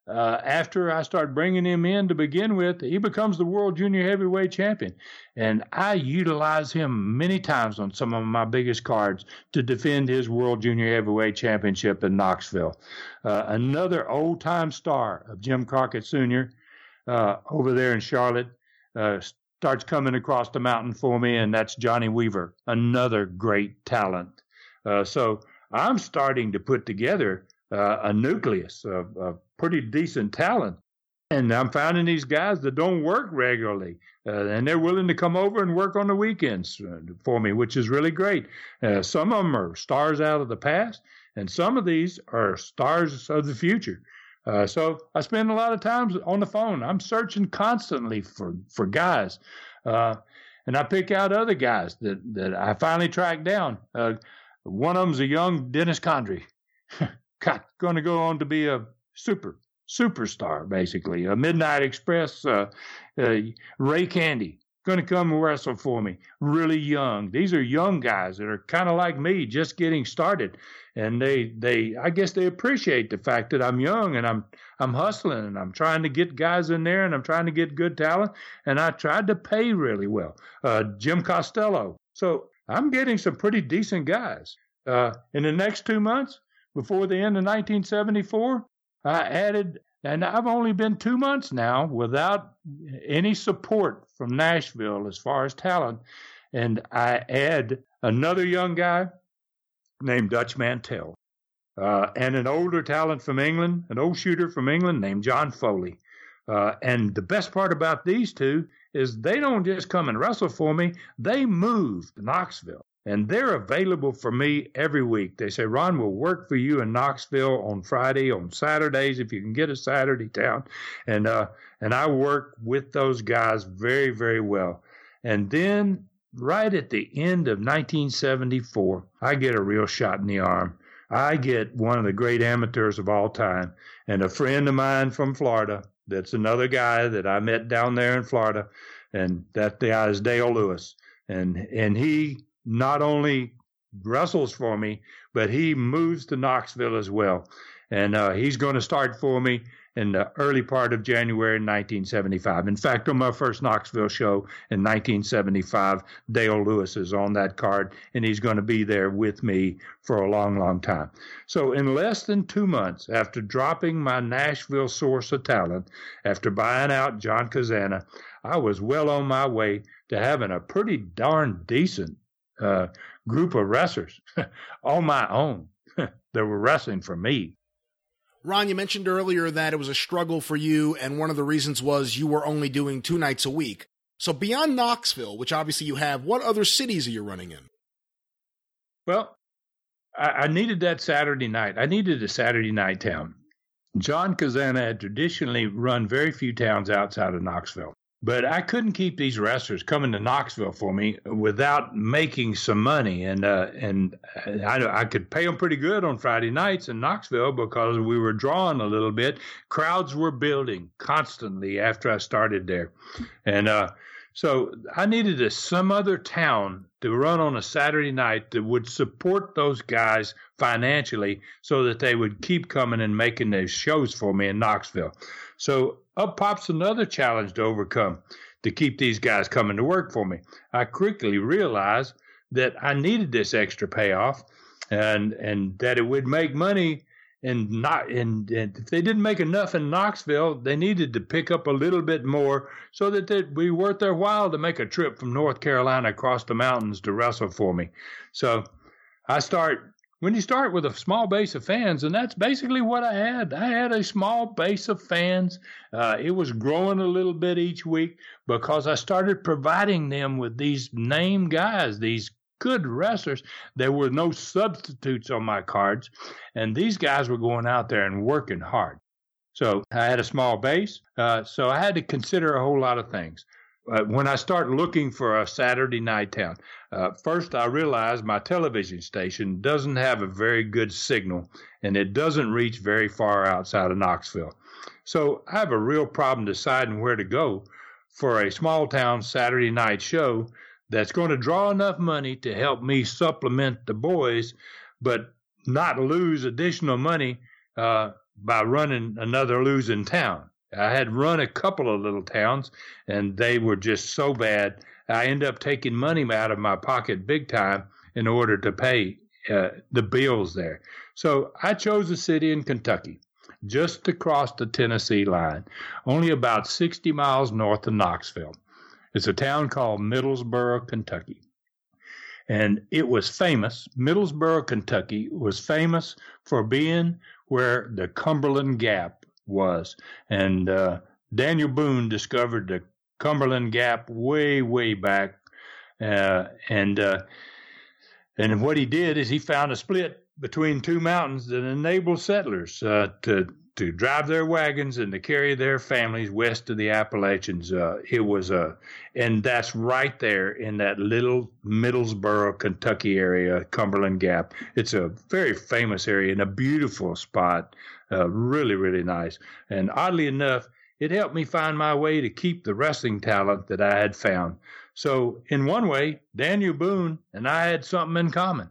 after I start bringing him in to begin with, he becomes the world junior heavyweight champion. And I utilize him many times on some of my biggest cards to defend his world junior heavyweight championship in Knoxville. Another old-time star of Jim Crockett Sr. Over there in Charlotte starts coming across the mountain for me, and that's Johnny Weaver, another great talent. So I'm starting to put together a nucleus of pretty decent talent. And I'm finding these guys that don't work regularly, and they're willing to come over and work on the weekends for me, which is really great. Some of them are stars out of the past, and some of these are stars of the future. So I spend a lot of time on the phone. I'm searching constantly for guys, and I pick out other guys that I finally track down. One of them's a young Dennis Condrey. Going to go on to be a superstar, basically. A Midnight Express, Ray Candy, going to come and wrestle for me. Really young. These are young guys that are kind of like me, just getting started. And I guess they appreciate the fact that I'm young and I'm hustling and I'm trying to get guys in there and I'm trying to get good talent. And I tried to pay really well. Jim Costello. So I'm getting some pretty decent guys. In the next 2 months, before the end of 1974, I added, and I've only been 2 months now without any support from Nashville as far as talent, and I add another young guy named Dutch Mantell, and an older talent from England, an old shooter from England named John Foley. And the best part about these two is they don't just come and wrestle for me, they move to Knoxville. And they're available for me every week. They say, Ron, we'll work for you in Knoxville on Friday, on Saturdays, if you can get a Saturday town. And I work with those guys very, very well. And then right at the end of 1974, I get a real shot in the arm. I get one of the great amateurs of all time. And a friend of mine from Florida, that's another guy that I met down there in Florida, and that guy is Dale Lewis. And he not only wrestles for me, but he moves to Knoxville as well. And he's going to start for me in the early part of January 1975. In fact, on my first Knoxville show in 1975, Dale Lewis is on that card, and he's going to be there with me for a long, long time. So in less than 2 months, after dropping my Nashville source of talent, after buying out John Kazana, I was well on my way to having a pretty darn decent group of wrestlers on my own that were wrestling for me. Ron, you mentioned earlier that it was a struggle for you, and one of the reasons was you were only doing 2 nights a week. So beyond Knoxville, which obviously you have, what other cities are you running in? Well, I needed that Saturday night. I needed a Saturday night town. John Kazana had traditionally run very few towns outside of Knoxville. But I couldn't keep these wrestlers coming to Knoxville for me without making some money. And I could pay them pretty good on Friday nights in Knoxville because we were drawing a little bit. Crowds were building constantly after I started there. And so I needed some other town to run on a Saturday night that would support those guys financially so that they would keep coming and making those shows for me in Knoxville. So up pops another challenge to overcome to keep these guys coming to work for me. I quickly realized that I needed this extra payoff and that it would make money and if they didn't make enough in Knoxville, they needed to pick up a little bit more so that it'd be worth their while to make a trip from North Carolina across the mountains to wrestle for me. So when you start with a small base of fans, and that's basically what I had. I had a small base of fans. It was growing a little bit each week because I started providing them with these name guys, these good wrestlers. There were no substitutes on my cards, and these guys were going out there and working hard. So I had a small base, so I had to consider a whole lot of things. When I start looking for a Saturday night town, first I realized my television station doesn't have a very good signal, and it doesn't reach very far outside of Knoxville. So I have a real problem deciding where to go for a small town Saturday night show that's going to draw enough money to help me supplement the boys, but not lose additional money by running another losing town. I had run a couple of little towns, and they were just so bad. I ended up taking money out of my pocket big time in order to pay the bills there. So I chose a city in Kentucky, just across the Tennessee line, only about 60 miles north of Knoxville. It's a town called Middlesboro, Kentucky. And it was famous. Middlesboro, Kentucky was famous for being where the Cumberland Gap was. And Daniel Boone discovered the Cumberland Gap way, way back. And what he did is he found a split between two mountains that enabled settlers to drive their wagons and to carry their families west of the Appalachians. And that's right there in that little Middlesboro, Kentucky area, Cumberland Gap. It's a very famous area and a beautiful spot, really, really nice. And oddly enough, it helped me find my way to keep the wrestling talent that I had found. So in one way, Daniel Boone and I had something in common.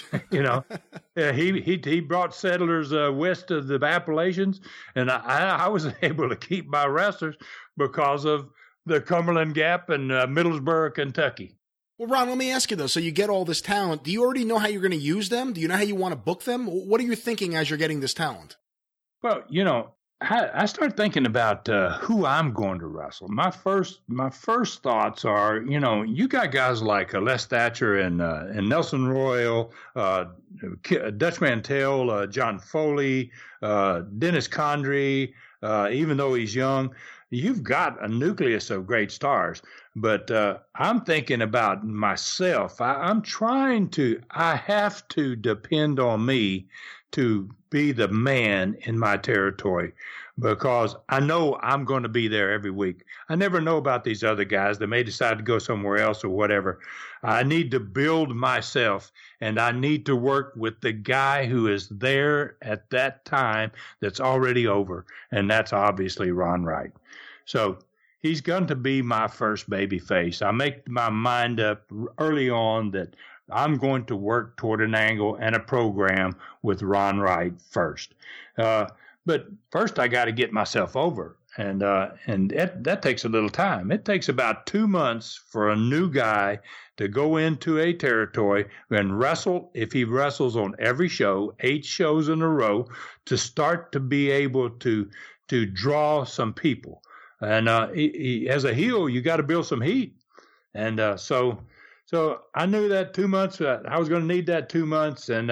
He brought settlers west of the Appalachians, and I was able to keep my wrestlers because of the Cumberland Gap and Middlesboro, Kentucky. Well, Ron, let me ask you, though. So you get all this talent. Do you already know how you're going to use them? Do you know how you want to book them? What are you thinking as you're getting this talent? Well, I start thinking about who I'm going to wrestle. My first thoughts are, you got guys like Les Thatcher and Nelson Royal, Dutch Mantell, John Foley, Dennis Condrey. Even though he's young, you've got a nucleus of great stars. But I'm thinking about myself. I have to depend on me to be the man in my territory, because I know I'm going to be there every week. I never know about these other guys that may decide to go somewhere else or whatever. I need to build myself, and I need to work with the guy who is there at that time that's already over, and that's obviously Ron Wright. So he's going to be my first baby face. I make my mind up early on that I'm going to work toward an angle and a program with Ron Wright first. But first I got to get myself over. And that takes a little time. It takes about 2 months for a new guy to go into a territory and wrestle. If he wrestles on every show, 8 shows in a row, to start to be able to draw some people. And as a heel, you got to build some heat. And so I knew that 2 months, I was going to need that 2 months. And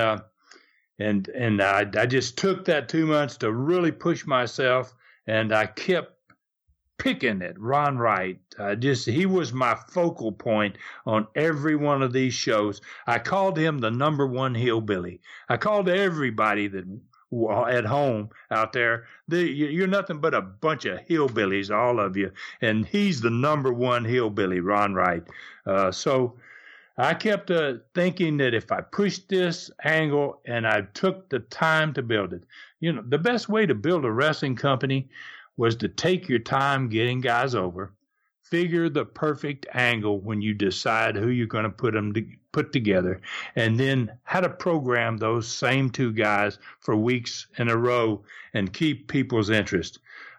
I just took that 2 months to really push myself. And I kept picking at Ron Wright. He was my focal point on every one of these shows. I called him the number one hillbilly. I called everybody that at home out there, you're nothing but a bunch of hillbillies, all of you. And he's the number one hillbilly, Ron Wright. So I kept thinking that if I pushed this angle and I took the time to build it, the best way to build a wrestling company was to take your time getting guys over, figure the perfect angle when you decide who you're going to put together, and then how to program those same 2 guys for weeks in a row and keep people's interest.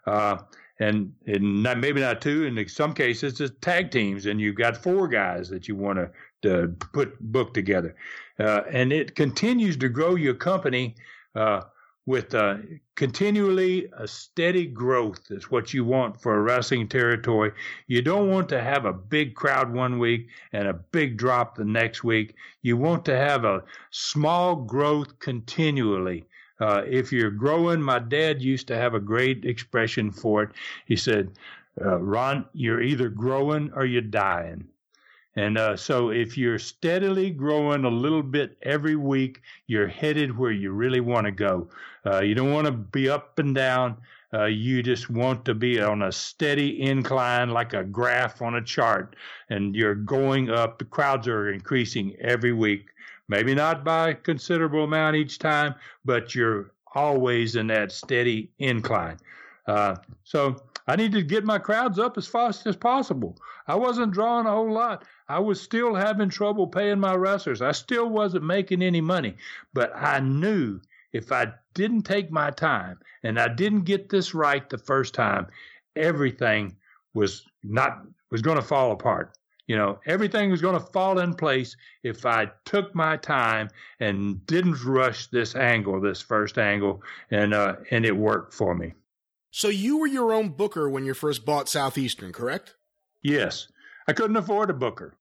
And maybe not 2, in some cases it's tag teams, and you've got 4 guys that you want to book together. And it continues to grow your company with continually a steady growth is what you want for a wrestling territory. You don't want to have a big crowd one week and a big drop the next week. You want to have a small growth continually. If you're growing, my dad used to have a great expression for it. He said, Ron, you're either growing or you're dying. And so if you're steadily growing a little bit every week, you're headed where you really want to go. You don't want to be up and down. You just want to be on a steady incline like a graph on a chart. And you're going up. The crowds are increasing every week. Maybe not by a considerable amount each time, but you're always in that steady incline. So I needed to get my crowds up as fast as possible. I wasn't drawing a whole lot. I was still having trouble paying my wrestlers. I still wasn't making any money. But I knew if I didn't take my time and I didn't get this right the first time, everything was going to fall apart. Everything was going to fall in place if I took my time and didn't rush this first angle, and it worked for me. So you were your own booker when you first bought Southeastern, correct? Yes. I couldn't afford a booker.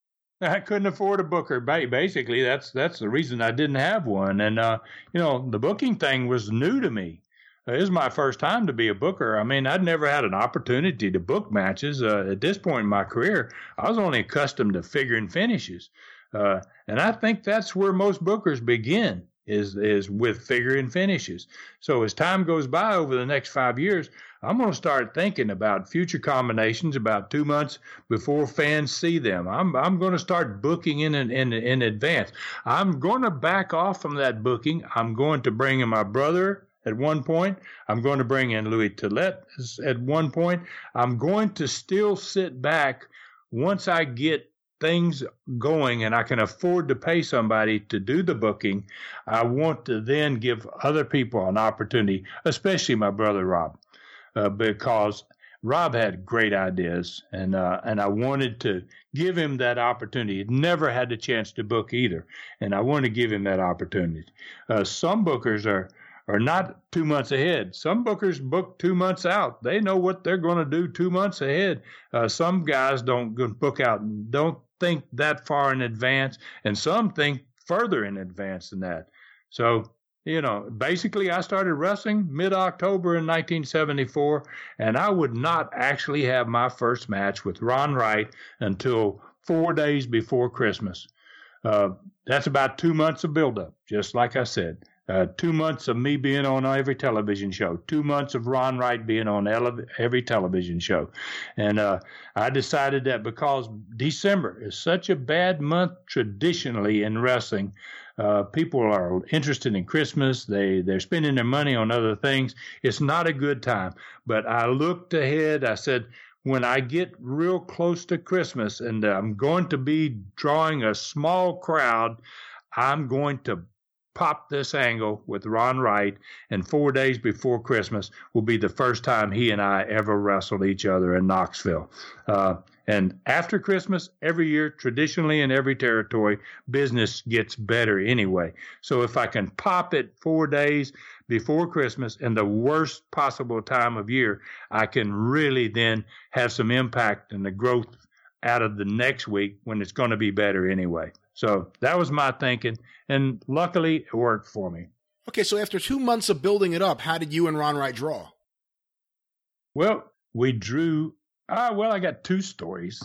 Basically, that's the reason I didn't have one. And, the booking thing was new to me. It was my first time to be a booker. I mean, I'd never had an opportunity to book matches. At this point in my career, I was only accustomed to figure and finishes. And I think that's where most bookers begin, is with figure and finishes. So as time goes by over the next 5 years, I'm going to start thinking about future combinations about 2 months before fans see them. I'm going to start booking in advance. I'm going to back off from that booking. I'm going to bring in my brother at one point. I'm going to bring in Louis Tillett at one point. I'm going to still sit back once I get things going and I can afford to pay somebody to do the booking. I want to then give other people an opportunity, especially my brother Rob, because Rob had great ideas, and I wanted to give him that opportunity. He'd never had the chance to book either, and I wanted to give him that opportunity. Some bookers are not 2 months ahead. Some bookers book 2 months out. They know what they're going to do 2 months ahead. Some guys don't book out, don't think that far in advance, and some think further in advance than that. So, basically I started wrestling mid-October in 1974, and I would not actually have my first match with Ron Wright until 4 days before Christmas. That's about 2 months of buildup, just like I said. 2 months of me being on every television show, 2 months of Ron Wright being on every television show. And I decided that because December is such a bad month traditionally in wrestling, people are interested in Christmas. They're spending their money on other things. It's not a good time. But I looked ahead. I said, when I get real close to Christmas and I'm going to be drawing a small crowd, I'm going to pop this angle with Ron Wright, and 4 days before Christmas will be the first time he and I ever wrestled each other in Knoxville. And after Christmas, every year, traditionally in every territory, business gets better anyway. So if I can pop it 4 days before Christmas and the worst possible time of year, I can really then have some impact in the growth out of the next week when it's going to be better anyway. So that was my thinking, and luckily it worked for me. Okay, so after 2 months of building it up, how did you and Ron Wright draw? Well, we drew, I got two stories.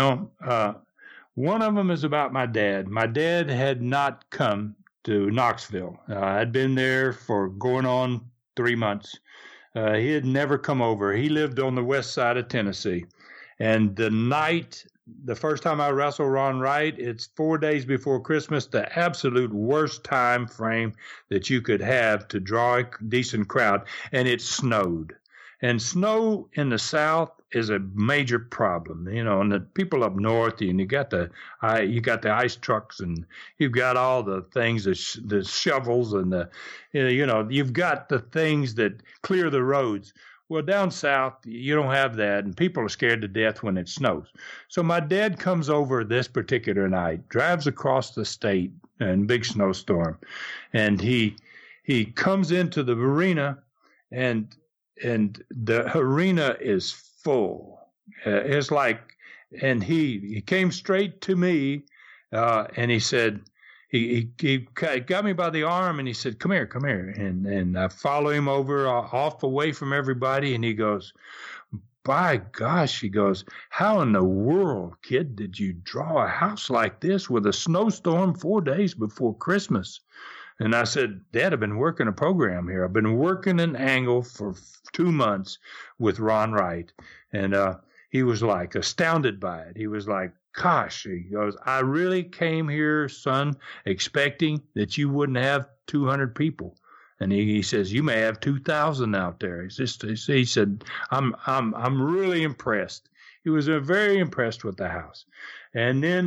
One of them is about my dad. My dad had not come to Knoxville. I'd been there for going on 3 months. He had never come over. He lived on the west side of Tennessee. And the first time I wrestled Ron Wright, it's 4 days before Christmas, the absolute worst time frame that you could have to draw a decent crowd, and it snowed. And snow in the South is a major problem, and the people up north, and you got the ice trucks, and you've got all the things, the shovels, and you've got the things that clear the roads. Well, down south, you don't have that, and people are scared to death when it snows. So my dad comes over this particular night, drives across the state in a big snowstorm, and he comes into the arena, and the arena is full. It's like, and he came straight to me, and he said, He got me by the arm and he said, come here. And I follow him over off away from everybody. And he goes, by gosh, he goes, how in the world, kid, did you draw a house like this with a snowstorm 4 days before Christmas? And I said, Dad, I've been working a program here. I've been working an angle for 2 months with Ron Wright. And he was like astounded by it. He was like, gosh, he goes, I really came here, son, expecting that you wouldn't have 200 people. And he says, you may have 2,000 out there. He said, I'm really impressed. He was very impressed with the house. And then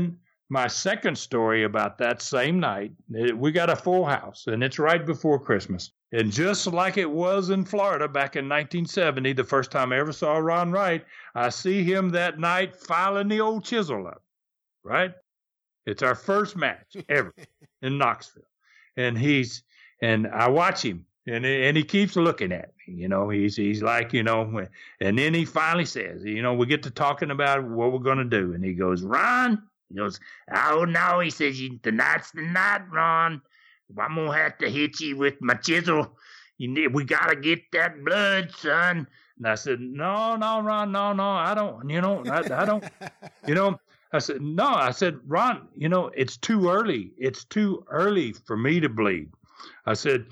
my second story about that same night, we got a full house, and it's right before Christmas. And just like it was in Florida back in 1970, the first time I ever saw Ron Wright, I see him that night filing the old chisel up, right? It's our first match ever in Knoxville. And I watch him, and he keeps looking at me, he's like, and then he finally says, we get to talking about what we're going to do. And he goes, Ron, he goes, oh no, he says, tonight's the night, Ron. I'm going to have to hit you with my chisel. We got to get that blood, son. And I said, no, Ron, no, I don't, I don't, I said, no, I said, Ron, it's too early. It's too early for me to bleed. I said,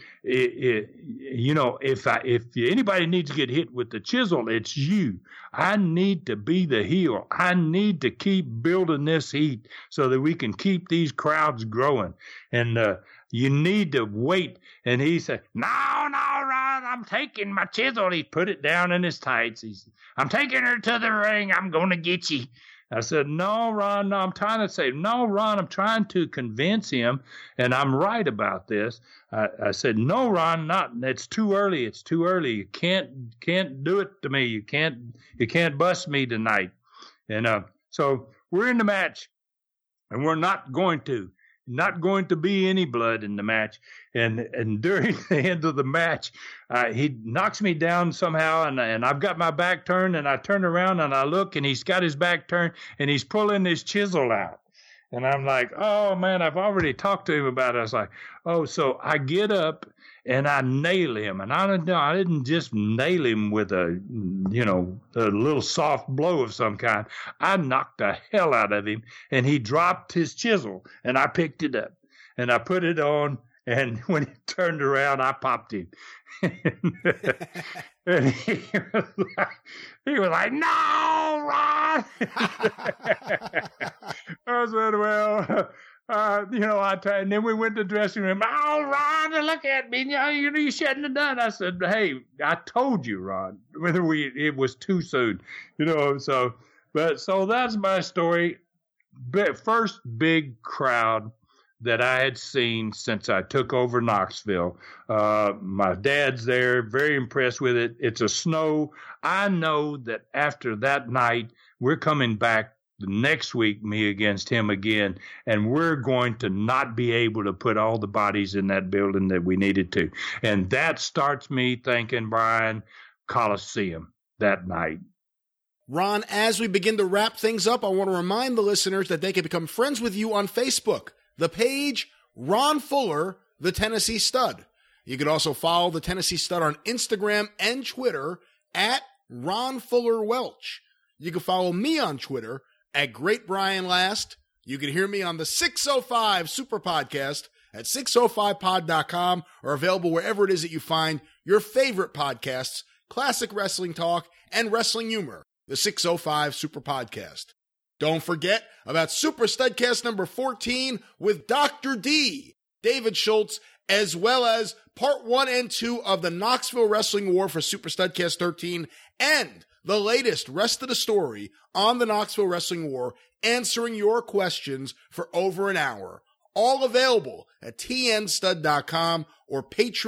if anybody needs to get hit with the chisel, it's you. I need to be the heel. I need to keep building this heat so that we can keep these crowds growing. And you need to wait. And he said, no, Ron, I'm taking my chisel. He put it down in his tights. He said, I'm taking her to the ring. I'm going to get you. I said, no, Ron, no, I'm trying to say, no, Ron, I'm trying to convince him, and I'm right about this. I said, no, Ron, it's too early. It's too early. You can't do it to me. You can't bust me tonight. And so we're in the match, and we're not going to be any blood in the match. And during the end of the match, he knocks me down somehow, and I've got my back turned, and I turn around and I look, and he's got his back turned, and he's pulling his chisel out. And I'm like, oh man, I've already talked to him about it. I was like, oh, so I get up and I nail him, and I didn't just nail him with a little soft blow of some kind. I knocked the hell out of him, and he dropped his chisel, and I picked it up, and I put it on, and when he turned around, I popped him. And he was like, no, Ron. I said, well, and then we went to the dressing room. Oh, Ron, look at me. You shouldn't have done. I said, hey, I told you, Ron, it was too soon, so that's my story. First big crowd that I had seen since I took over Knoxville. My dad's there, very impressed with it. It's a snow. I know that after that night, we're coming back the next week, me against him again, and we're going to not be able to put all the bodies in that building that we needed to. And that starts me thinking, Brian, Coliseum that night. Ron, as we begin to wrap things up, I want to remind the listeners that they can become friends with you on Facebook. The page, Ron Fuller, the Tennessee Stud. You can also follow the Tennessee Stud on Instagram and Twitter at Ron Fuller Welch. You can follow me on Twitter at Great Brian Last. You can hear me on the 605 Super Podcast at 605pod.com, or available wherever it is that you find your favorite podcasts, classic wrestling talk, and wrestling humor. The 605 Super Podcast. Don't forget about Super Studcast number 14 with Dr. D, David Schultz, as well as part 1 and 2 of the Knoxville Wrestling War for Super Studcast 13, and the latest rest of the story on the Knoxville Wrestling War, answering your questions for over an hour. All available at tnstud.com or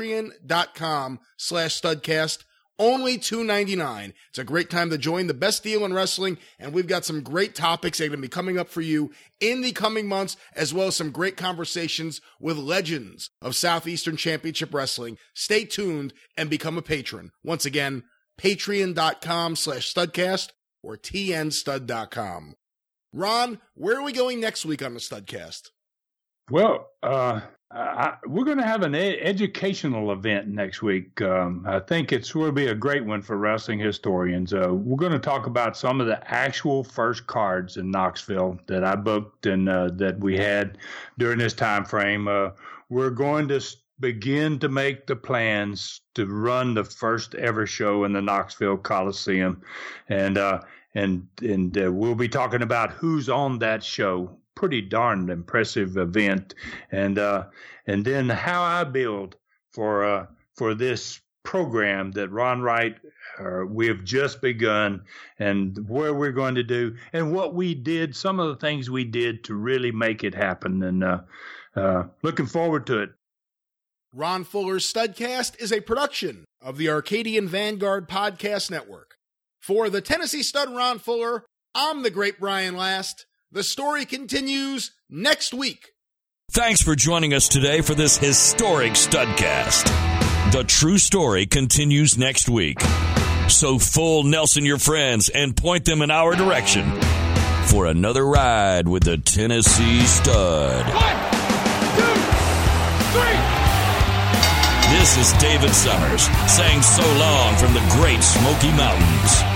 patreon.com/studcast. Only $2.99. It's a great time to join the best deal in wrestling, and we've got some great topics that are going to be coming up for you in the coming months, as well as some great conversations with legends of Southeastern Championship Wrestling. Stay tuned and become a patron. Once again, patreon.com/studcast or tnstud.com. Ron, where are we going next week on the Studcast? Well, we're going to have an educational event next week. I think it's going to be a great one for wrestling historians. We're going to talk about some of the actual first cards in Knoxville that I booked and that we had during this time frame. We're going to begin to make the plans to run the first ever show in the Knoxville Coliseum, and we'll be talking about who's on that show. Pretty darn impressive event, and then how I build for this program that Ron Wright, we have just begun, and where we're going to do and what we did, some of the things we did to really make it happen, and looking forward to it. Ron Fuller's Studcast is a production of the Arcadian Vanguard Podcast Network. For the Tennessee Stud Ron Fuller, I'm the great Brian Last. The story continues next week. Thanks for joining us today for this historic Studcast. The true story continues next week. So full Nelson your friends and point them in our direction for another ride with the Tennessee Stud. 1, 2, 3. This is David Summers saying so long from the Great Smoky Mountains.